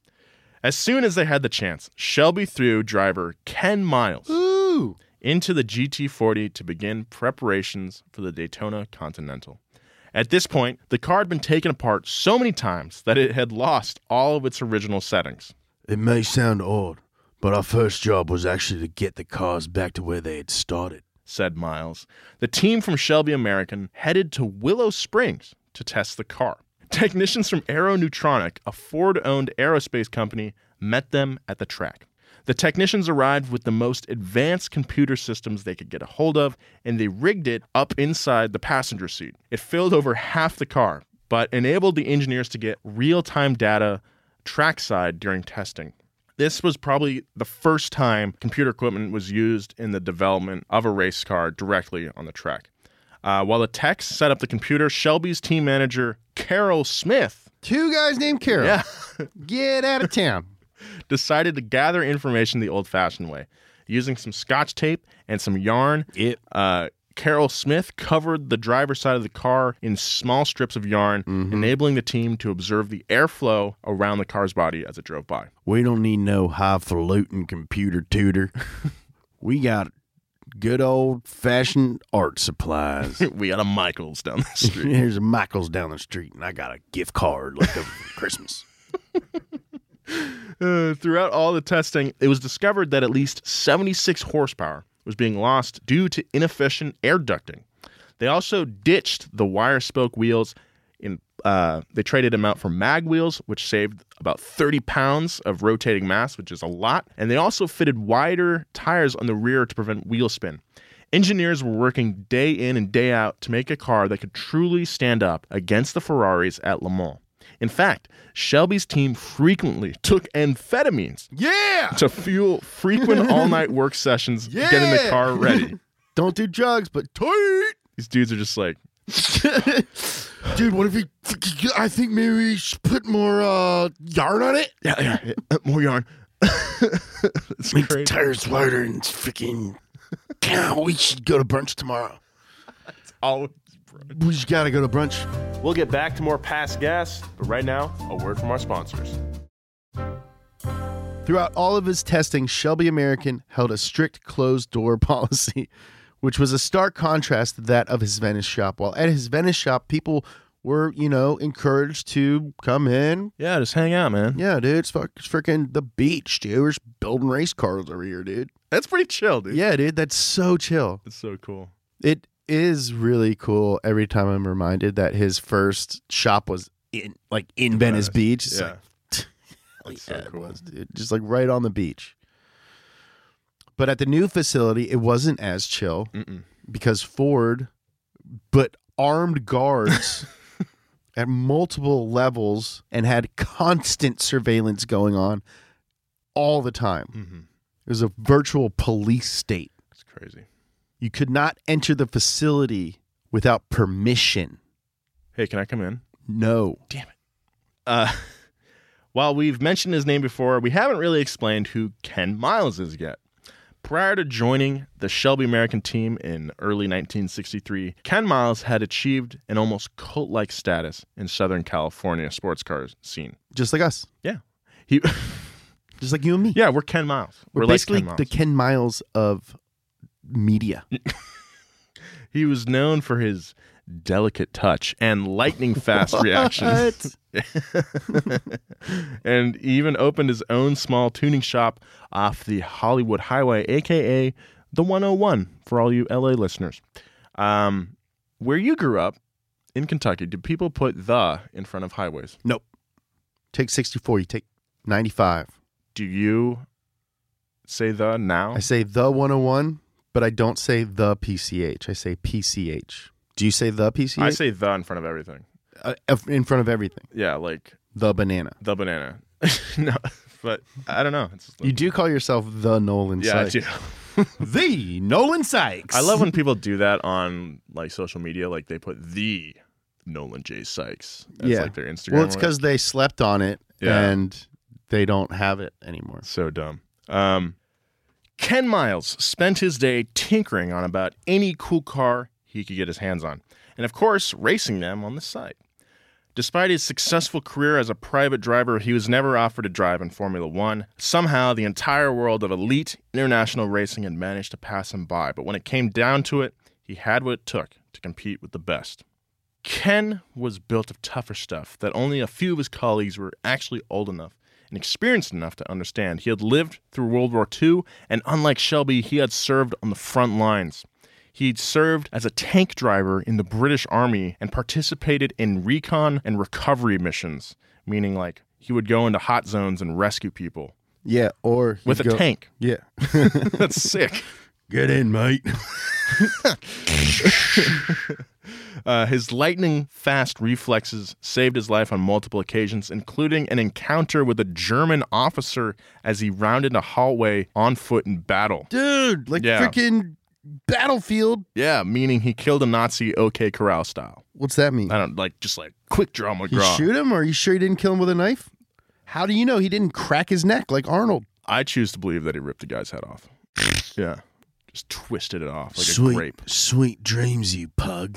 As soon as they had the chance, Shelby threw driver Ken Miles Ooh. into the G T forty to begin preparations for the Daytona Continental. At this point, the car had been taken apart so many times that it had lost all of its original settings. It may sound odd, but our first job was actually to get the cars back to where they had started, said Miles. The team from Shelby American headed to Willow Springs to test the car. Technicians from Aeronutronic, a Ford-owned aerospace company, met them at the track. The technicians arrived with the most advanced computer systems they could get a hold of, and they rigged it up inside the passenger seat. It filled over half the car, but enabled the engineers to get real-time data trackside during testing. This was probably the first time computer equipment was used in the development of a race car directly on the track. Uh, while the techs set up the computer, Shelby's team manager, Carroll Smith, Two guys named Carol. yeah, Get out of town. decided to gather information the old-fashioned way. Using some scotch tape and some yarn, It. uh, Carroll Smith covered the driver's side of the car in small strips of yarn, enabling the team to observe the airflow around the car's body as it drove by. We don't need no highfalutin computer tutor. We got good old-fashioned art supplies. We got a Michaels down the street. Here's a Michael's down the street, and I got a gift card left over for Christmas. Uh, throughout all the testing, it was discovered that at least seventy-six horsepower was being lost due to inefficient air ducting. They also ditched the wire spoke wheels. In uh, they traded them out for mag wheels, which saved about thirty pounds of rotating mass, which is a lot. And they also fitted wider tires on the rear to prevent wheel spin. Engineers were working day in and day out to make a car that could truly stand up against the Ferraris at Le Mans. In fact, Shelby's team frequently took amphetamines Yeah! to fuel frequent all-night work sessions getting the Yeah! car ready. Don't do drugs, but tight! These dudes are just like, Dude, what if we... I think maybe we should put more uh, yarn on it? yeah, yeah, yeah, uh, more yarn. It's Make the crazy. tires wider and freaking... God, we should go to brunch tomorrow. Always, We just gotta go to brunch. We'll get back to more Past Gas, but right now, a word from our sponsors. Throughout all of his testing, Shelby American held a strict closed-door policy, which was a stark contrast to that of his Venice shop. While at his Venice shop, people were, you know, encouraged to come in. Yeah, just hang out, man. Yeah, dude, it's, fuck, it's freaking the beach, dude. We're just building race cars over here, dude. That's pretty chill, dude. Yeah, dude, that's so chill. It's so cool. It is really cool every time I'm reminded that his first shop was in, like, in Venice Venice. Beach. It's Yeah. like, That's yeah, so it cool. was, dude. Just like right on the beach. But at the new facility, it wasn't as chill Mm-mm. because Ford put armed guards at multiple levels and had constant surveillance going on all the time. Mm-hmm. It was a virtual police state. It's crazy. You could not enter the facility without permission. Hey, can I come in? No. Damn it. Uh, while we've mentioned his name before, we haven't really explained who Ken Miles is yet. Prior to joining the Shelby American team in early nineteen sixty-three, Ken Miles had achieved an almost cult-like status in Southern California sports car scene. Just like us. Yeah. He, Just like you and me. yeah, we're Ken Miles. We're, We're, basically like Ken Miles. the Ken Miles of media. He was known for his delicate touch and lightning fast reactions. And even opened his own small tuning shop off the Hollywood Highway, aka the one oh one for all you L A listeners. Um, where you grew up in Kentucky, did people put the in front of highways? Nope. Take sixty-four, you take ninety-five. Do you say the now? I say the one oh one, but I don't say the P C H. I say P C H. Do you say the P C H? I say the in front of everything. uh, in front of everything. Yeah, like The banana. the banana. No, but I don't know. It's just like, You do call yourself the Nolan yeah, Sykes. I do. The Nolan Sykes. I love when people do that on like social media. Like they put the Nolan J. Sykes as Yeah. like their Instagram. Well, it's or because they slept on it Yeah. and they don't have it anymore. So dumb. Um, Ken Miles spent his day tinkering on about any cool car he could get his hands on, and of course, racing them on the side. Despite his successful career as a private driver, he was never offered to drive in Formula One. Somehow, the entire world of elite international racing had managed to pass him by, but when it came down to it, he had what it took to compete with the best. Ken was built of tougher stuff that only a few of his colleagues were actually old enough and experienced enough to understand. He had lived through World War Two, and unlike Shelby, he had served on the front lines. He'd served as a tank driver in the British Army and participated in recon and recovery missions, meaning like he would go into hot zones and rescue people Yeah, or with a go- tank. Yeah. That's sick. Get in, mate. Uh, his lightning-fast reflexes saved his life on multiple occasions, including an encounter with a German officer as he rounded a hallway on foot in battle. Dude, like Yeah. freaking Battlefield. Yeah, meaning he killed a Nazi OK Corral style. What's that mean? I don't like just like quick draw You McGraw. shoot him, or are you sure you didn't kill him with a knife? How do you know he didn't crack his neck like Arnold? I choose to believe that he ripped the guy's head off. Yeah, just twisted it off like sweet, a grape. sweet dreams, you pug.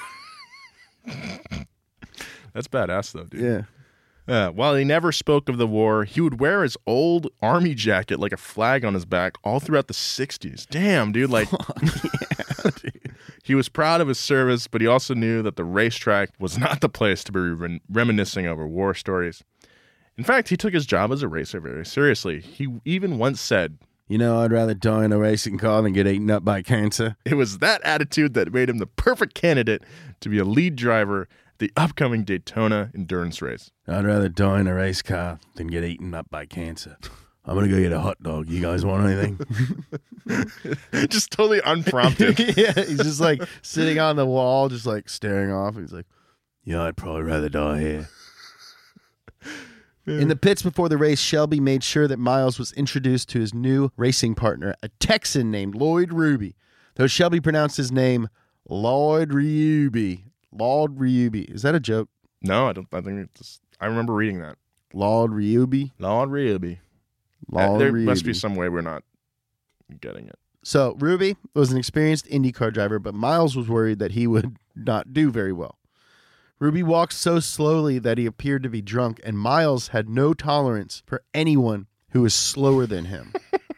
That's badass though, dude. Yeah. Uh, while he never spoke of the war, he would wear his old army jacket like a flag on his back all throughout the sixties. Damn, dude. Like, Yeah, dude. he was proud of his service, but he also knew that the racetrack was not the place to be re- reminiscing over war stories. In fact, he took his job as a racer very seriously. He even once said, You know, I'd rather die in a racing car than get eaten up by cancer. it was that attitude that made him the perfect candidate to be a lead driver at the upcoming Daytona endurance race. I'd rather die in a race car than get eaten up by cancer. I'm going to go get a hot dog. You guys want anything? Just totally unprompted. Yeah, he's just like sitting on the wall, just like staring off. He's like, yeah, I'd probably rather die here. In the pits before the race, Shelby made sure that Miles was introduced to his new racing partner, a Texan named Lloyd Ruby. Though Shelby pronounced his name Lloyd Ruby. Lloyd Ruby. Is that a joke? No, I don't. I think it's. I remember reading that. Lloyd Ruby? Lord Ruby. Lloyd there Ruby. must be some way we're not getting it. So Ruby was an experienced IndyCar driver, but Miles was worried that he would not do very well. Ruby walked so slowly that he appeared to be drunk, and Miles had no tolerance for anyone who was slower than him.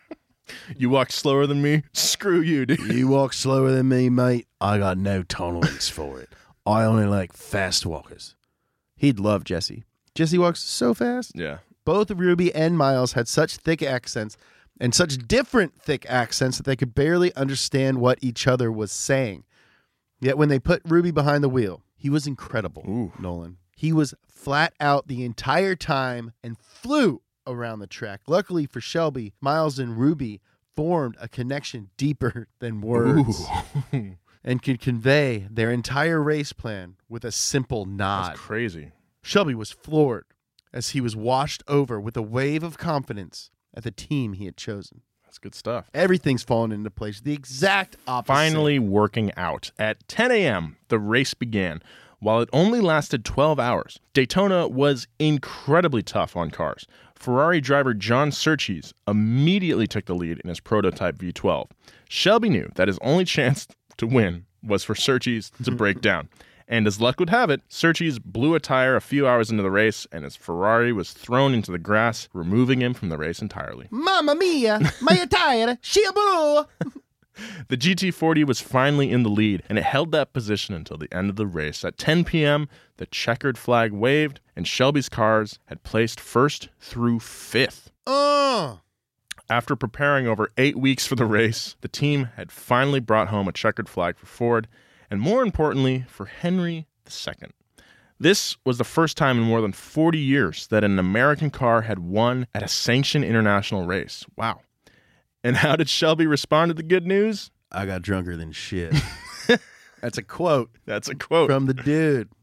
You walk slower than me? Screw you, dude. You walk slower than me, mate. I got no tolerance for it. I only like fast walkers. He'd love Jesse. Jesse walks so fast. Yeah. Both Ruby and Miles had such thick accents and such different thick accents that they could barely understand what each other was saying. Yet when they put Ruby behind the wheel, he was incredible, Ooh. Nolan. He was flat out the entire time and flew around the track. Luckily for Shelby, Miles and Ruby formed a connection deeper than words and could convey their entire race plan with a simple nod. That's crazy. Shelby was floored as he was washed over with a wave of confidence at the team he had chosen. That's good stuff. Everything's fallen into place. The exact opposite. Finally working out. At ten a.m., the race began. While it only lasted twelve hours, Daytona was incredibly tough on cars. Ferrari driver John Surtees immediately took the lead in his prototype V twelve. Shelby knew that his only chance to win was for Surtees to break down. And as luck would have it, Surtees blew a tire a few hours into the race, and his Ferrari was thrown into the grass, removing him from the race entirely. Mamma mia, my tire, she blew. The G T forty was finally in the lead, and it held that position until the end of the race. At ten p.m., the checkered flag waved, and Shelby's cars had placed first through fifth. Oh. After preparing over eight weeks for the race, the team had finally brought home a checkered flag for Ford, and more importantly, for Henry the Second. This was the first time in more than forty years that an American car had won at a sanctioned international race. Wow. And how did Shelby respond to the good news? I got drunker than shit. That's a quote That's a quote. from the dude.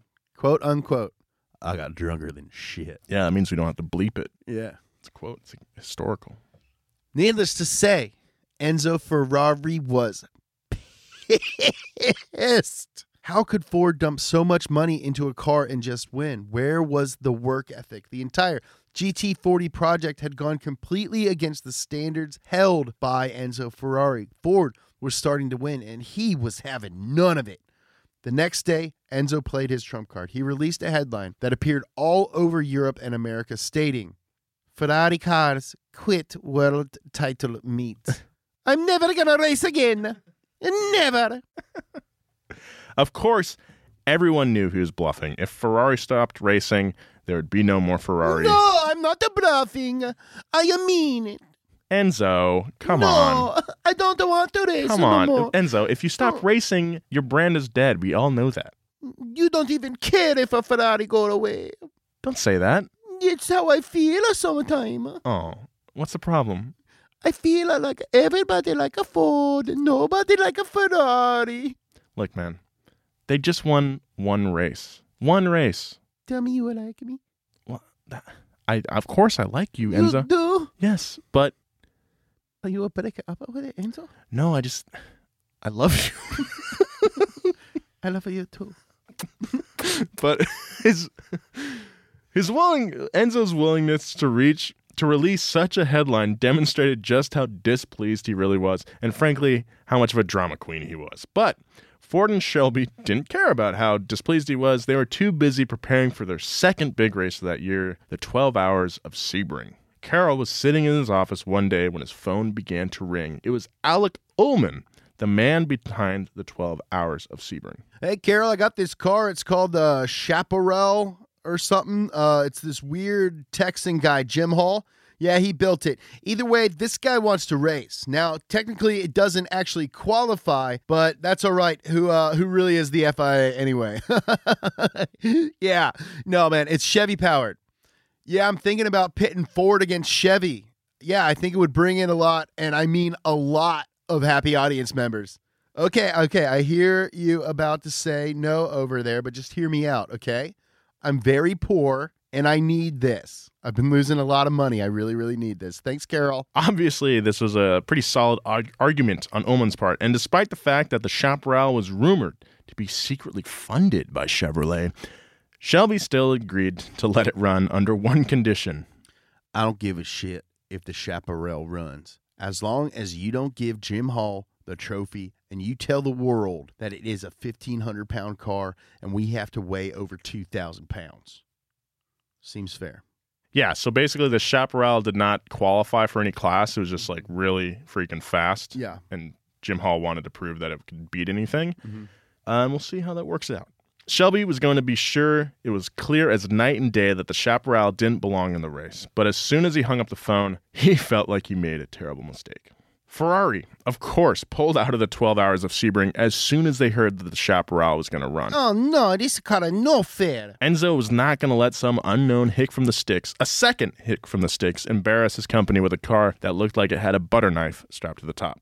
quote unquote, I got drunker than shit. Yeah, that means we don't have to bleep it. Yeah. It's a quote. It's historical. Needless to say, Enzo Ferrari was pissed. How could Ford dump so much money into a car and just win? Where was the work ethic? The entire G T forty project had gone completely against the standards held by Enzo Ferrari. Ford was starting to win, and he was having none of it. The next day, Enzo played his trump card. He released a headline that appeared all over Europe and America stating, Ferrari cars quit world title meet. I'm never going to race again. Never. Of course, everyone knew he was bluffing. If Ferrari stopped racing, there would be no more Ferrari. No, I'm not bluffing. I mean it. Enzo, come no, on. I don't want to race Come no on. more. Enzo, if you stop Oh. racing, your brand is dead. We all know that. You don't even care if a Ferrari go away. Don't say that. It's how I feel sometimes. Oh, what's the problem? I feel like everybody like a Ford, nobody like a Ferrari. Look, man, they just won one race. One race. Tell me you like me. Well, that, I of course I like you, You Enzo. do? Yes, but Are you a break up with it, Enzo? no, I just I love you. I love you too. But his his willing Enzo's willingness to reach to release such a headline demonstrated just how displeased he really was, and frankly, how much of a drama queen he was. But Ford and Shelby didn't care about how displeased he was. They were too busy preparing for their second big race of that year, the twelve Hours of Sebring. Carroll was sitting in his office one day when his phone began to ring. It was Alec Ullman, the man behind the twelve Hours of Sebring. Hey, Carol, I got this car. It's called the uh, Chaparral or something. Uh, it's this weird Texan guy, Jim Hall. Yeah, he built it. Either way, this guy wants to race. Now, technically, it doesn't actually qualify, but that's all right. Who uh, who really is the F I A anyway? Yeah. No, man, it's Chevy powered. Yeah, I'm thinking about pitting Ford against Chevy. Yeah, I think it would bring in a lot, and I mean a lot of happy audience members. Okay, okay, I hear you about to say no over there, but just hear me out, okay? I'm very poor, and I need this. I've been losing a lot of money. I really, really need this. Thanks, Carol. Obviously, this was a pretty solid arg- argument on Ullman's part, and despite the fact that the Chaparral was rumored to be secretly funded by Chevrolet, Shelby still agreed to let it run under one condition. I don't give a shit if the Chaparral runs. As long as you don't give Jim Hall the trophy and you tell the world that it is a fifteen hundred pound car and we have to weigh over two thousand pounds. Seems fair. Yeah, so basically the Chaparral did not qualify for any class. It was just like really freaking fast. Yeah. And Jim Hall wanted to prove that it could beat anything. Mm-hmm. Uh, and we'll see how that works out. Shelby was going to be sure it was clear as night and day that the Chaparral didn't belong in the race. But as soon as he hung up the phone, he felt like he made a terrible mistake. Ferrari, of course, pulled out of the twelve Hours of Sebring as soon as they heard that the Chaparral was going to run. Oh, no, this car is no fair. Enzo was not going to let some unknown hick from the sticks, a second hick from the sticks, embarrass his company with a car that looked like it had a butter knife strapped to the top.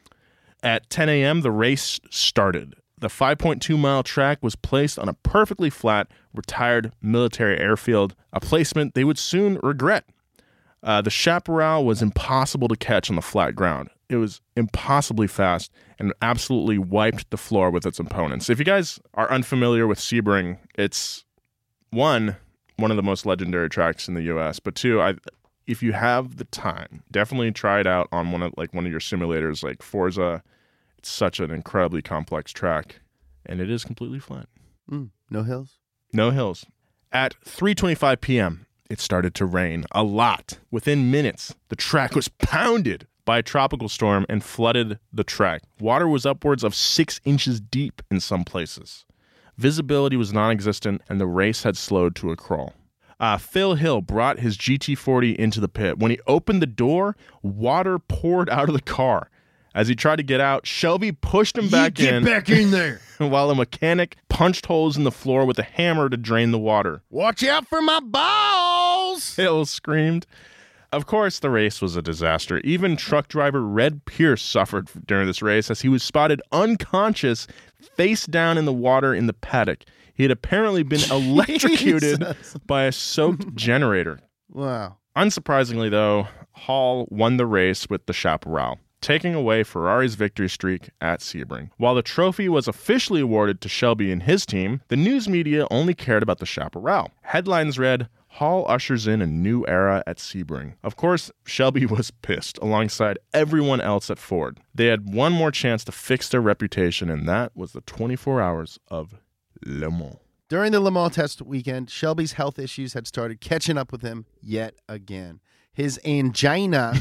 At ten a.m., the race started. The five point two mile track was placed on a perfectly flat, retired military airfield, a placement they would soon regret. Uh, the Chaparral was impossible to catch on the flat ground. It was impossibly fast and absolutely wiped the floor with its opponents. If you guys are unfamiliar with Sebring, it's one, one of the most legendary tracks in the U S, but two, I, if you have the time, definitely try it out on one of like one of your simulators like Forza. It's such an incredibly complex track, and it is completely flat. Mm, no hills? No hills. At three twenty-five p.m., it started to rain a lot. Within minutes, the track was pounded by a tropical storm and flooded the track. Water was upwards of six inches deep in some places. Visibility was non-existent, and the race had slowed to a crawl. Uh, Phil Hill brought his G T forty into the pit. When he opened the door, water poured out of the car. As he tried to get out, Shelby pushed him back you get in. back in there. While a mechanic punched holes in the floor with a hammer to drain the water. Watch out for my balls. Hill screamed. Of course, the race was a disaster. Even truck driver Red Pierce suffered during this race as he was spotted unconscious face down in the water in the paddock. He had apparently been electrocuted Jesus. by a soaked generator. Wow. Unsurprisingly, though, Hall won the race with the Chaparral, taking away Ferrari's victory streak at Sebring. While the trophy was officially awarded to Shelby and his team, the news media only cared about the Chaparral. Headlines read, Hall ushers in a new era at Sebring. Of course, Shelby was pissed alongside everyone else at Ford. They had one more chance to fix their reputation, and that was the twenty-four hours of Le Mans. During the Le Mans test weekend, Shelby's health issues had started catching up with him yet again. His angina,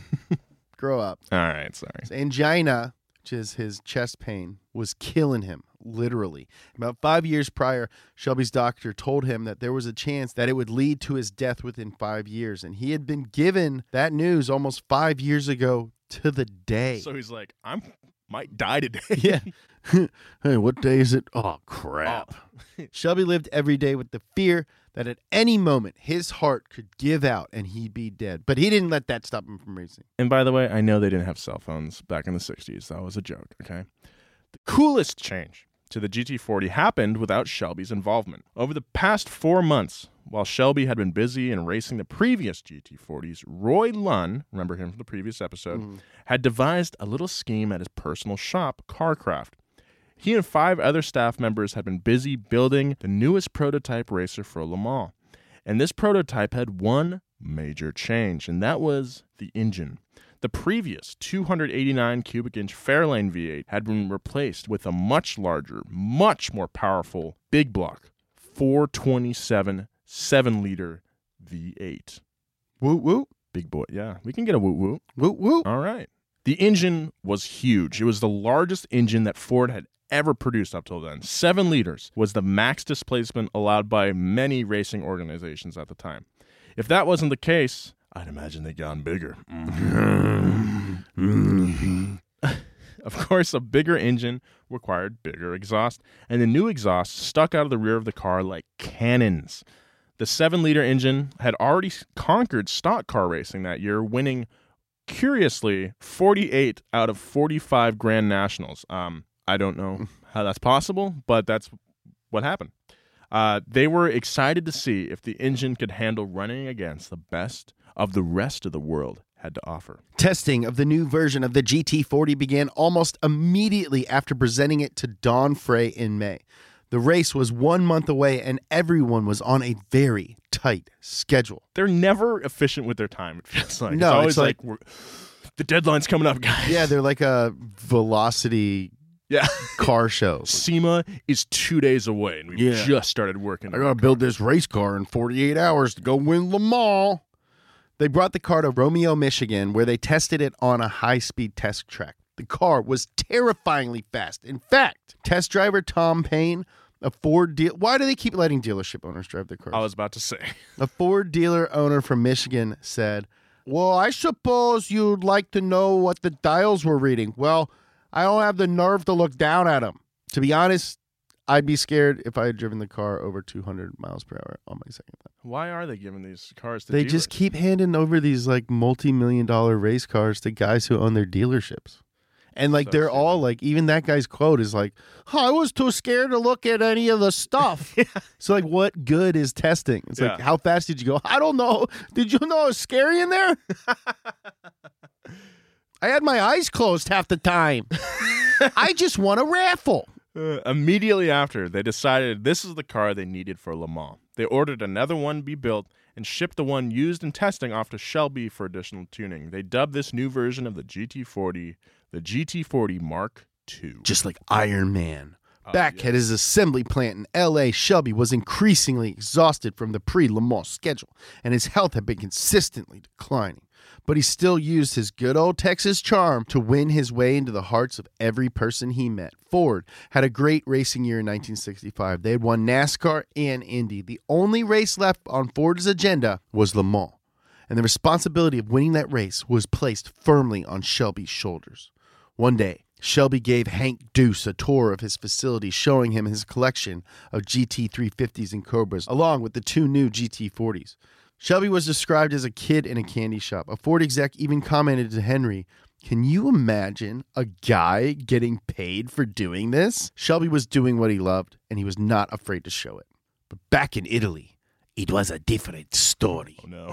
grow up. All right, sorry. His angina, which is his chest pain, was killing him, literally. About five years prior, Shelby's doctor told him that there was a chance that it would lead to his death within five years. And he had been given that news almost five years ago to the day. So he's like, I might die today. Yeah. Hey, what day is it? Oh, crap. Oh. Shelby lived every day with the fear that at any moment his heart could give out and he'd be dead. But he didn't let that stop him from racing. And by the way, I know they didn't have cell phones back in the sixties. That was a joke, okay? The coolest change to the G T forty happened without Shelby's involvement. Over the past four months, while Shelby had been busy in racing the previous G T forties, Roy Lunn, remember him from the previous episode, mm. had devised a little scheme at his personal shop, Carcraft. He and five other staff members had been busy building the newest prototype racer for Le Mans. And this prototype had one major change, and that was the engine. The previous two hundred eighty-nine cubic inch Fairlane V eight had been replaced with a much larger, much more powerful big block four twenty-seven seven liter V eight. Woot woot. Big boy. Yeah, we can get a woot woot. Woot woot. All right. The engine was huge. It was the largest engine that Ford had ever produced up till then. Seven liters was the max displacement allowed by many racing organizations at the time. If that wasn't the case, I'd imagine they'd gone bigger. Mm-hmm. Of course, a bigger engine required bigger exhaust, and the new exhaust stuck out of the rear of the car like cannons. The seven-liter engine had already conquered stock car racing that year, winning, curiously, forty-eight out of forty-five Grand Nationals. Um, I don't know how that's possible, but that's what happened. Uh, they were excited to see if the engine could handle running against the best of the rest of the world had to offer. Testing of the new version of the G T forty began almost immediately after presenting it to Don Frey in May. The race was one month away, and everyone was on a very tight schedule. They're never efficient with their time, it feels like. No, it's always it's like, like we're, the deadline's coming up, guys. Yeah, they're like a velocity yeah. car show. SEMA is two days away, and we've Yeah. just started working. I gotta build this race car in forty-eight hours to go win Le Mans. They brought the car to Romeo, Michigan, where they tested it on a high-speed test track. The car was terrifyingly fast. In fact, test driver Tom Payne, a Ford deal. Why do they keep letting dealership owners drive their cars? I was about to say. A Ford dealer owner from Michigan said, "Well, I suppose you'd like to know what the dials were reading. Well, I don't have the nerve to look down at them. To be honest, I'd be scared if I had driven the car over two hundred miles per hour on my second time." Why are they giving these cars to They dealers? just keep handing over these like multi-million dollar race cars to guys who own their dealerships. And like So they're stupid. all like, even that guy's quote is like, oh, I was too scared to look at any of the stuff. Yeah. So like, what good is testing? It's like, Yeah. how fast did you go? I don't know. Did you know it was scary in there? I had my eyes closed half the time. I just won a raffle. Uh, immediately after, they decided this is the car they needed for Le Mans. They ordered another one be built and shipped the one used in testing off to Shelby for additional tuning. They dubbed this new version of the G T forty the G T forty Mark two. Just like Iron Man. Oh, Back yes. at his assembly plant in L A, Shelby was increasingly exhausted from the pre-Le Mans schedule, and his health had been consistently declining. But he still used his good old Texas charm to win his way into the hearts of every person he met. Ford had a great racing year in nineteen sixty-five. They had won NASCAR and Indy. The only race left on Ford's agenda was Le Mans, and the responsibility of winning that race was placed firmly on Shelby's shoulders. One day, Shelby gave Hank Deuce a tour of his facility, showing him his collection of G T three fifties and Cobras, along with the two new G T forties. Shelby was described as a kid in a candy shop. A Ford exec even commented to Henry, Can you imagine a guy getting paid for doing this? Shelby was doing what he loved, and he was not afraid to show it. But back in Italy, it was a different story. Oh, no.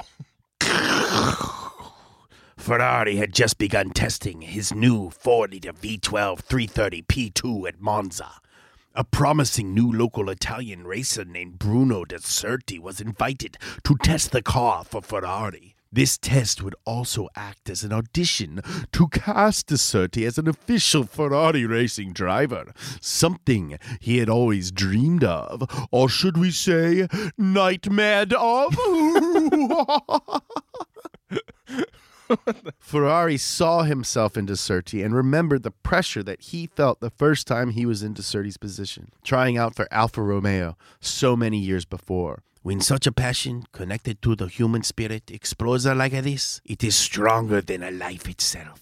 Ferrari had just begun testing his new four-liter V twelve three thirty P two at Monza. A promising new local Italian racer named Bruno Deserti was invited to test the car for Ferrari. This test would also act as an audition to cast Deserti as an official Ferrari racing driver, something he had always dreamed of, or should we say, nightmared of? Ferrari saw himself in Deserti and remembered the pressure that he felt the first time he was in Deserti's position, trying out for Alfa Romeo so many years before. When such a passion connected to the human spirit explodes like this, it is stronger than a life itself.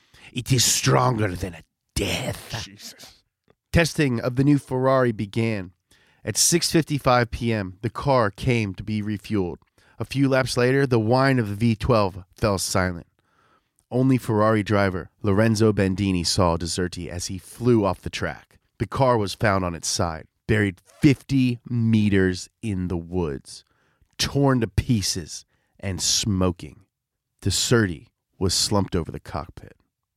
It is stronger than a death. Jesus. Testing of the new Ferrari began. At six fifty-five p.m., the car came to be refueled. A few laps later, the whine of the V twelve fell silent. Only Ferrari driver Lorenzo Bandini saw Deserti as he flew off the track. The car was found on its side, buried fifty meters in the woods, torn to pieces and smoking. Deserti was slumped over the cockpit.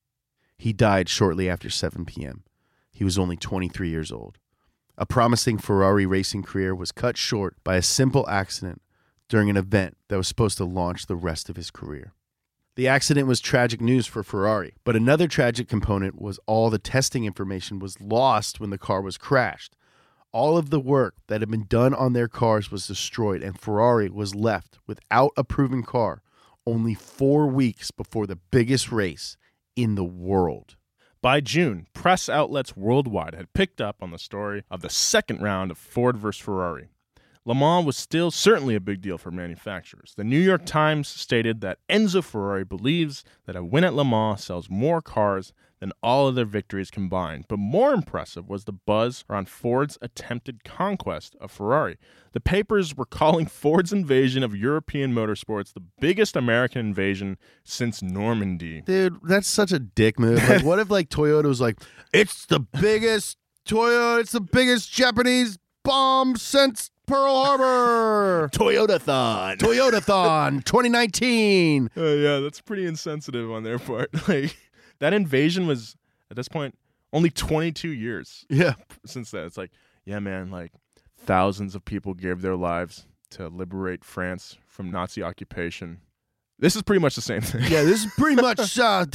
He died shortly after seven p.m. He was only twenty-three years old. A promising Ferrari racing career was cut short by a simple accident during an event that was supposed to launch the rest of his career. The accident was tragic news for Ferrari, but another tragic component was all the testing information was lost when the car was crashed. All of the work that had been done on their cars was destroyed, and Ferrari was left without a proven car only four weeks before the biggest race in the world. By June, press outlets worldwide had picked up on the story of the second round of Ford versus Ferrari. Le Mans was still certainly a big deal for manufacturers. The New York Times stated that Enzo Ferrari believes that a win at Le Mans sells more cars than all of their victories combined. But more impressive was the buzz around Ford's attempted conquest of Ferrari. The papers were calling Ford's invasion of European motorsports the biggest American invasion since Normandy. Dude, that's such a dick move. Like, what if like Toyota was like, it's the biggest Toyota, it's the biggest Japanese bomb since Pearl Harbor. Toyota-thon. Toyota-thon twenty nineteen. Uh, yeah, that's pretty insensitive on their part. Like, that invasion was, at this point, only twenty-two years Yeah. since that. It's like, yeah, man, like, thousands of people gave their lives to liberate France from Nazi occupation. This is pretty much the same thing. Yeah, this is pretty much uh,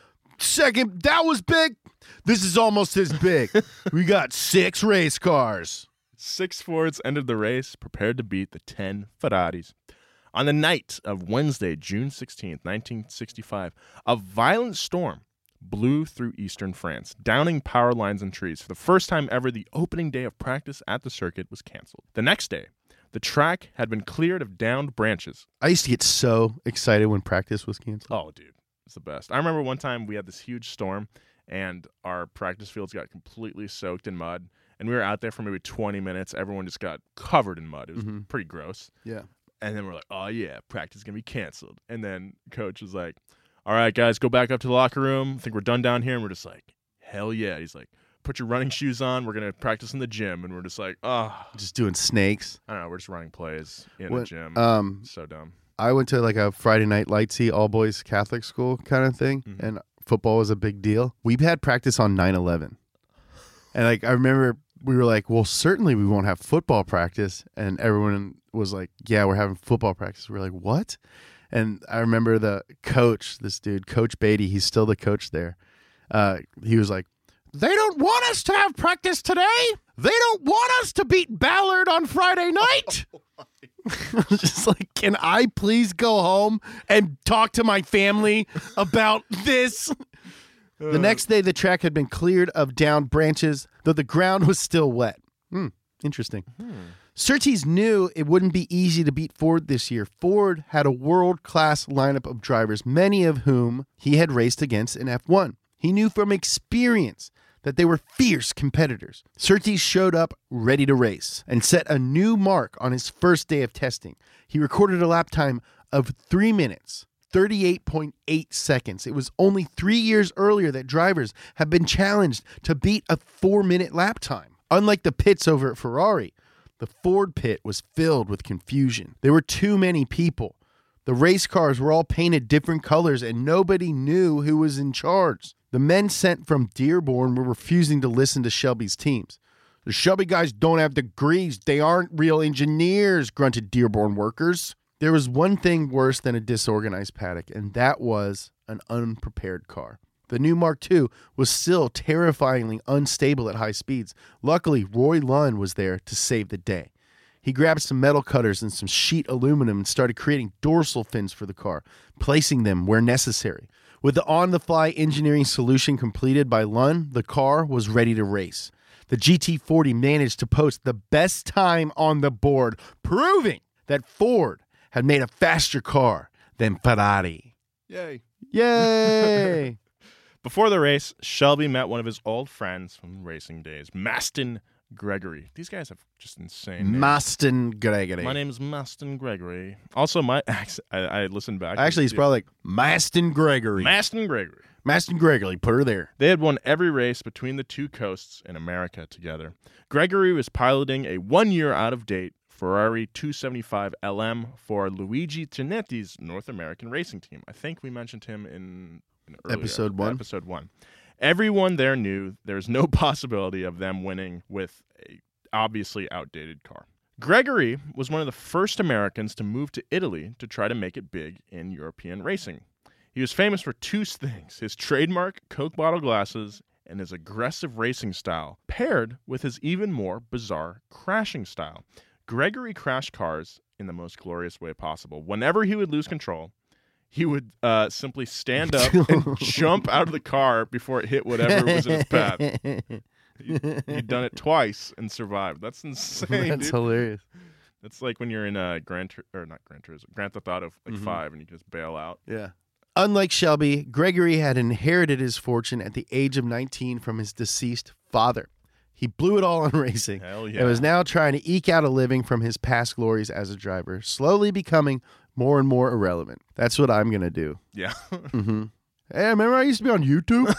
second. That was big. This is almost as big. We got six race cars. Six Fords entered the race, prepared to beat the ten Ferraris. On the night of Wednesday, June sixteenth, nineteen sixty-five, a violent storm blew through eastern France, downing power lines and trees. For the first time ever, the opening day of practice at the circuit was canceled. The next day, the track had been cleared of downed branches. I used to get so excited when practice was canceled. Oh, dude, it's the best. I remember one time we had this huge storm, and our practice fields got completely soaked in mud. And we were out there for maybe twenty minutes. Everyone just got covered in mud. It was mm-hmm. pretty gross. Yeah. And then we're like, oh, yeah, practice is going to be canceled. And then coach was like, all right, guys, go back up to the locker room. I think we're done down here. And we're just like, hell yeah. He's like, put your running shoes on. We're going to practice in the gym. And we're just like, oh. Just doing snakes. I don't know. We're just running plays in what, the gym. Um, so dumb. I went to like a Friday night Lightsey all-boys Catholic school kind of thing. Mm-hmm. And football was a big deal. We had practice on nine eleven. And like I remember we were like, well, certainly we won't have football practice. And everyone was like, yeah, we're having football practice. We we're like, what? And I remember the coach, this dude, Coach Beatty, he's still the coach there. Uh, he was like, they don't want us to have practice today. They don't want us to beat Ballard on Friday night. I was just like, can I please go home and talk to my family about this? The next day, the track had been cleared of downed branches, though the ground was still wet. Hmm, interesting. Hmm. Surtees knew it wouldn't be easy to beat Ford this year. Ford had a world-class lineup of drivers, many of whom he had raced against in F one. He knew from experience that they were fierce competitors. Surtees showed up ready to race and set a new mark on his first day of testing. He recorded a lap time of three minutes, thirty-eight point eight seconds. It was only three years earlier that drivers have been challenged to beat a four-minute lap time. Unlike the pits over at Ferrari, the Ford pit was filled with confusion. There were too many people. The race cars were all painted different colors, and nobody knew who was in charge. The men sent from Dearborn were refusing to listen to Shelby's teams. The Shelby guys don't have degrees. They aren't real engineers, grunted Dearborn workers. There was one thing worse than a disorganized paddock, and that was an unprepared car. The new Mark two was still terrifyingly unstable at high speeds. Luckily, Roy Lund was there to save the day. He grabbed some metal cutters and some sheet aluminum and started creating dorsal fins for the car, placing them where necessary. With the on-the-fly engineering solution completed by Lund, the car was ready to race. The G T forty managed to post the best time on the board, proving that Ford had made a faster car than Ferrari. Yay. Yay! Before the race, Shelby met one of his old friends from racing days, Mastin Gregory. These guys have just insane names. Mastin Gregory. My name is Mastin Gregory. Also, my accent, I, I listened back. Actually, he's probably like Mastin Gregory. Mastin Gregory. Mastin Gregory, put her there. They had won every race between the two coasts in America together. Gregory was piloting a one-year out-of-date Ferrari two seventy-five L M for Luigi Trinetti's North American racing team. I think we mentioned him in, in earlier, Episode one. Episode one. Everyone there knew there's no possibility of them winning with a obviously outdated car. Gregory was one of the first Americans to move to Italy to try to make it big in European racing. He was famous for two things, his trademark Coke bottle glasses and his aggressive racing style, paired with his even more bizarre crashing style. Gregory crashed cars in the most glorious way possible. Whenever he would lose control, he would uh, simply stand up and jump out of the car before it hit whatever was in his path. He, he'd done it twice and survived. That's insane, That's dude. hilarious. That's like when you're in a Grand Tur- or not Grand Turismo, Grand Theft Auto like Mhm. five, and you can just bail out. Yeah. Unlike Shelby, Gregory had inherited his fortune at the age of nineteen from his deceased father. He blew it all on racing Hell yeah! and was now trying to eke out a living from his past glories as a driver, slowly becoming more and more irrelevant. That's what I'm going to do. Yeah. Mm-hmm. Hey, remember I used to be on YouTube?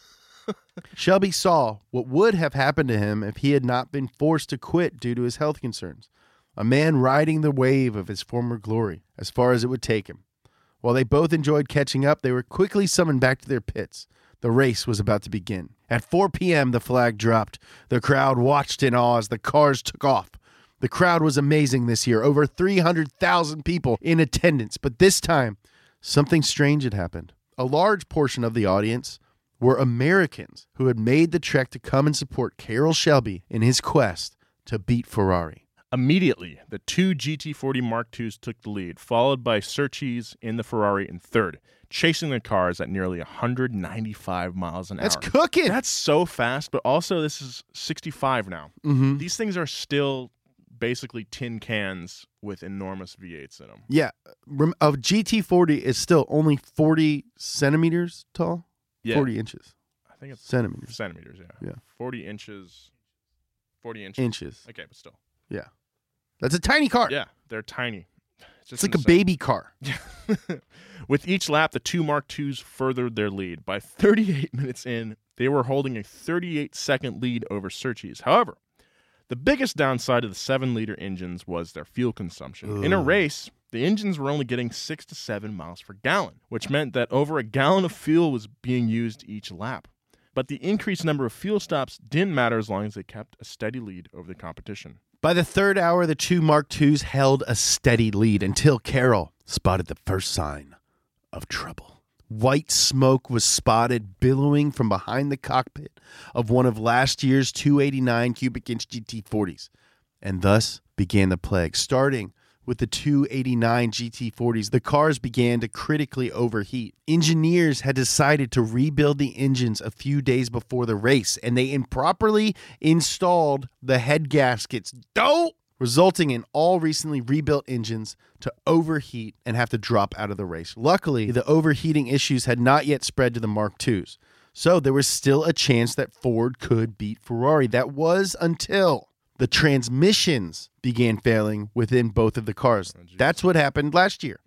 Shelby saw what would have happened to him if he had not been forced to quit due to his health concerns. A man riding the wave of his former glory, as far as it would take him. While they both enjoyed catching up, they were quickly summoned back to their pits. The race was about to begin. At four p.m., the flag dropped. The crowd watched in awe as the cars took off. The crowd was amazing this year, over three hundred thousand people in attendance. But this time, something strange had happened. A large portion of the audience were Americans who had made the trek to come and support Carroll Shelby in his quest to beat Ferrari. Immediately, the two G T forty Mark twos took the lead, followed by Surtees in the Ferrari in third, chasing the cars at nearly one hundred ninety-five miles an That's hour. cooking. That's so fast, but also this is sixty-five now. Mm-hmm. These things are still basically tin cans with enormous V eights in them. Yeah. Rem- A G T forty is still only forty centimeters tall. Yeah. forty inches. I think it's Centimeters. centimeters, yeah. Yeah. forty inches. forty inches. Inches. Okay, but still. Yeah. That's a tiny car. Yeah, they're tiny. It's, It's like a baby car. With each lap, the two Mark twos furthered their lead. By thirty-eight minutes in, they were holding a thirty-eight second lead over Surtees. However, the biggest downside of the seven liter engines was their fuel consumption. Ugh. In a race, the engines were only getting six to seven miles per gallon, which meant that over a gallon of fuel was being used each lap. But the increased number of fuel stops didn't matter as long as they kept a steady lead over the competition. By the third hour, the two Mark twos held a steady lead until Carroll spotted the first sign of trouble. White smoke was spotted billowing from behind the cockpit of one of last year's two eighty-nine cubic inch G T forties, and thus began the plague. Starting with the two eighty-nine G T forties, the cars began to critically overheat. Engineers had decided to rebuild the engines a few days before the race, and they improperly installed the head gaskets, Dope! resulting in all recently rebuilt engines to overheat and have to drop out of the race. Luckily, the overheating issues had not yet spread to the Mark twos, so there was still a chance that Ford could beat Ferrari. That was until the transmissions began failing within both of the cars. Oh, geez. That's what happened last year.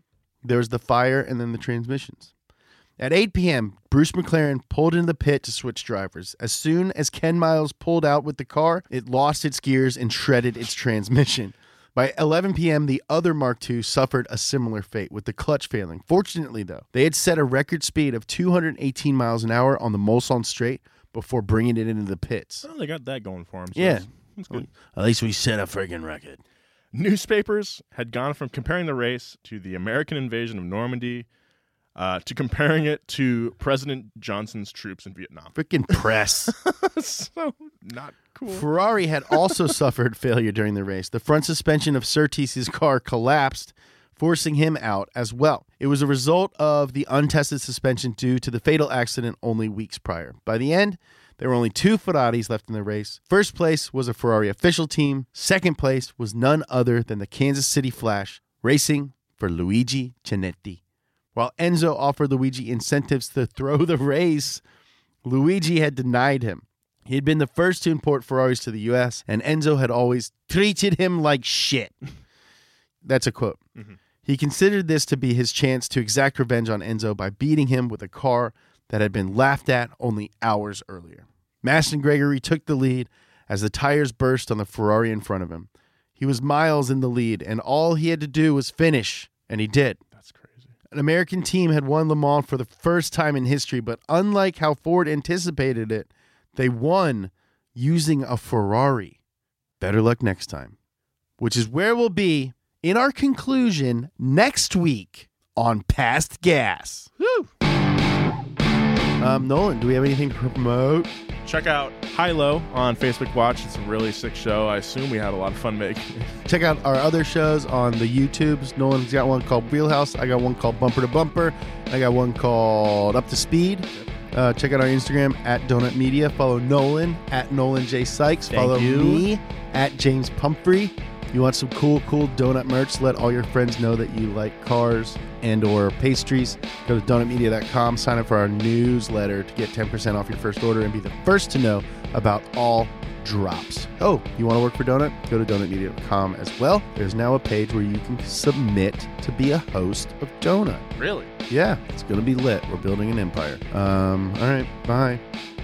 There was the fire and then the transmissions. At eight p.m., Bruce McLaren pulled into the pit to switch drivers. As soon as Ken Miles pulled out with the car, it lost its gears and shredded its transmission. By eleven p.m., the other Mark two suffered a similar fate, with the clutch failing. Fortunately, though, they had set a record speed of two hundred eighteen miles an hour on the Mulsanne Straight before bringing it into the pits. Well, they got that going for them. So Yeah. That's, that's good. At least we set a friggin' record. Newspapers had gone from comparing the race to the American invasion of Normandy uh, to comparing it to President Johnson's troops in Vietnam. Frickin' press. So not cool. Ferrari had also suffered failure during the race. The front suspension of Surtees's car collapsed, forcing him out as well. It was a result of the untested suspension due to the fatal accident only weeks prior. By the end, there were only two Ferraris left in the race. First place was a Ferrari official team. Second place was none other than the Kansas City Flash, racing for Luigi Chinetti. While Enzo offered Luigi incentives to throw the race, Luigi had denied him. He had been the first to import Ferraris to the U S, and Enzo had always treated him like shit. That's a quote. Mm-hmm. He considered this to be his chance to exact revenge on Enzo by beating him with a car that had been laughed at only hours earlier. Maston Gregory took the lead as the tires burst on the Ferrari in front of him. He was miles in the lead, and all he had to do was finish, and he did. That's crazy. An American team had won Le Mans for the first time in history, but unlike how Ford anticipated it, they won using a Ferrari. Better luck next time. Which is where we'll be in our conclusion next week on Past Gas. Woo! Um, Nolan, do we have anything to promote? Check out High Low on Facebook Watch. It's a really sick show. I assume we had a lot of fun making it. Check out our other shows on the YouTubes. Nolan's got one called Wheelhouse. I got one called Bumper to Bumper. I got one called Up to Speed. Uh, check out our Instagram at Donut Media. Follow Nolan at Nolan J. Sykes. Thank Follow you. me at James Pumphrey. You want some cool, cool donut merch? Let all your friends know that you like cars and or pastries. Go to donut media dot com. Sign up for our newsletter to get ten percent off your first order and be the first to know about all drops. Oh, you want to work for Donut? Go to donut media dot com as well. There's now a page where you can submit to be a host of Donut. Really? Yeah, it's going to be lit. We're building an empire. Um, all right, bye.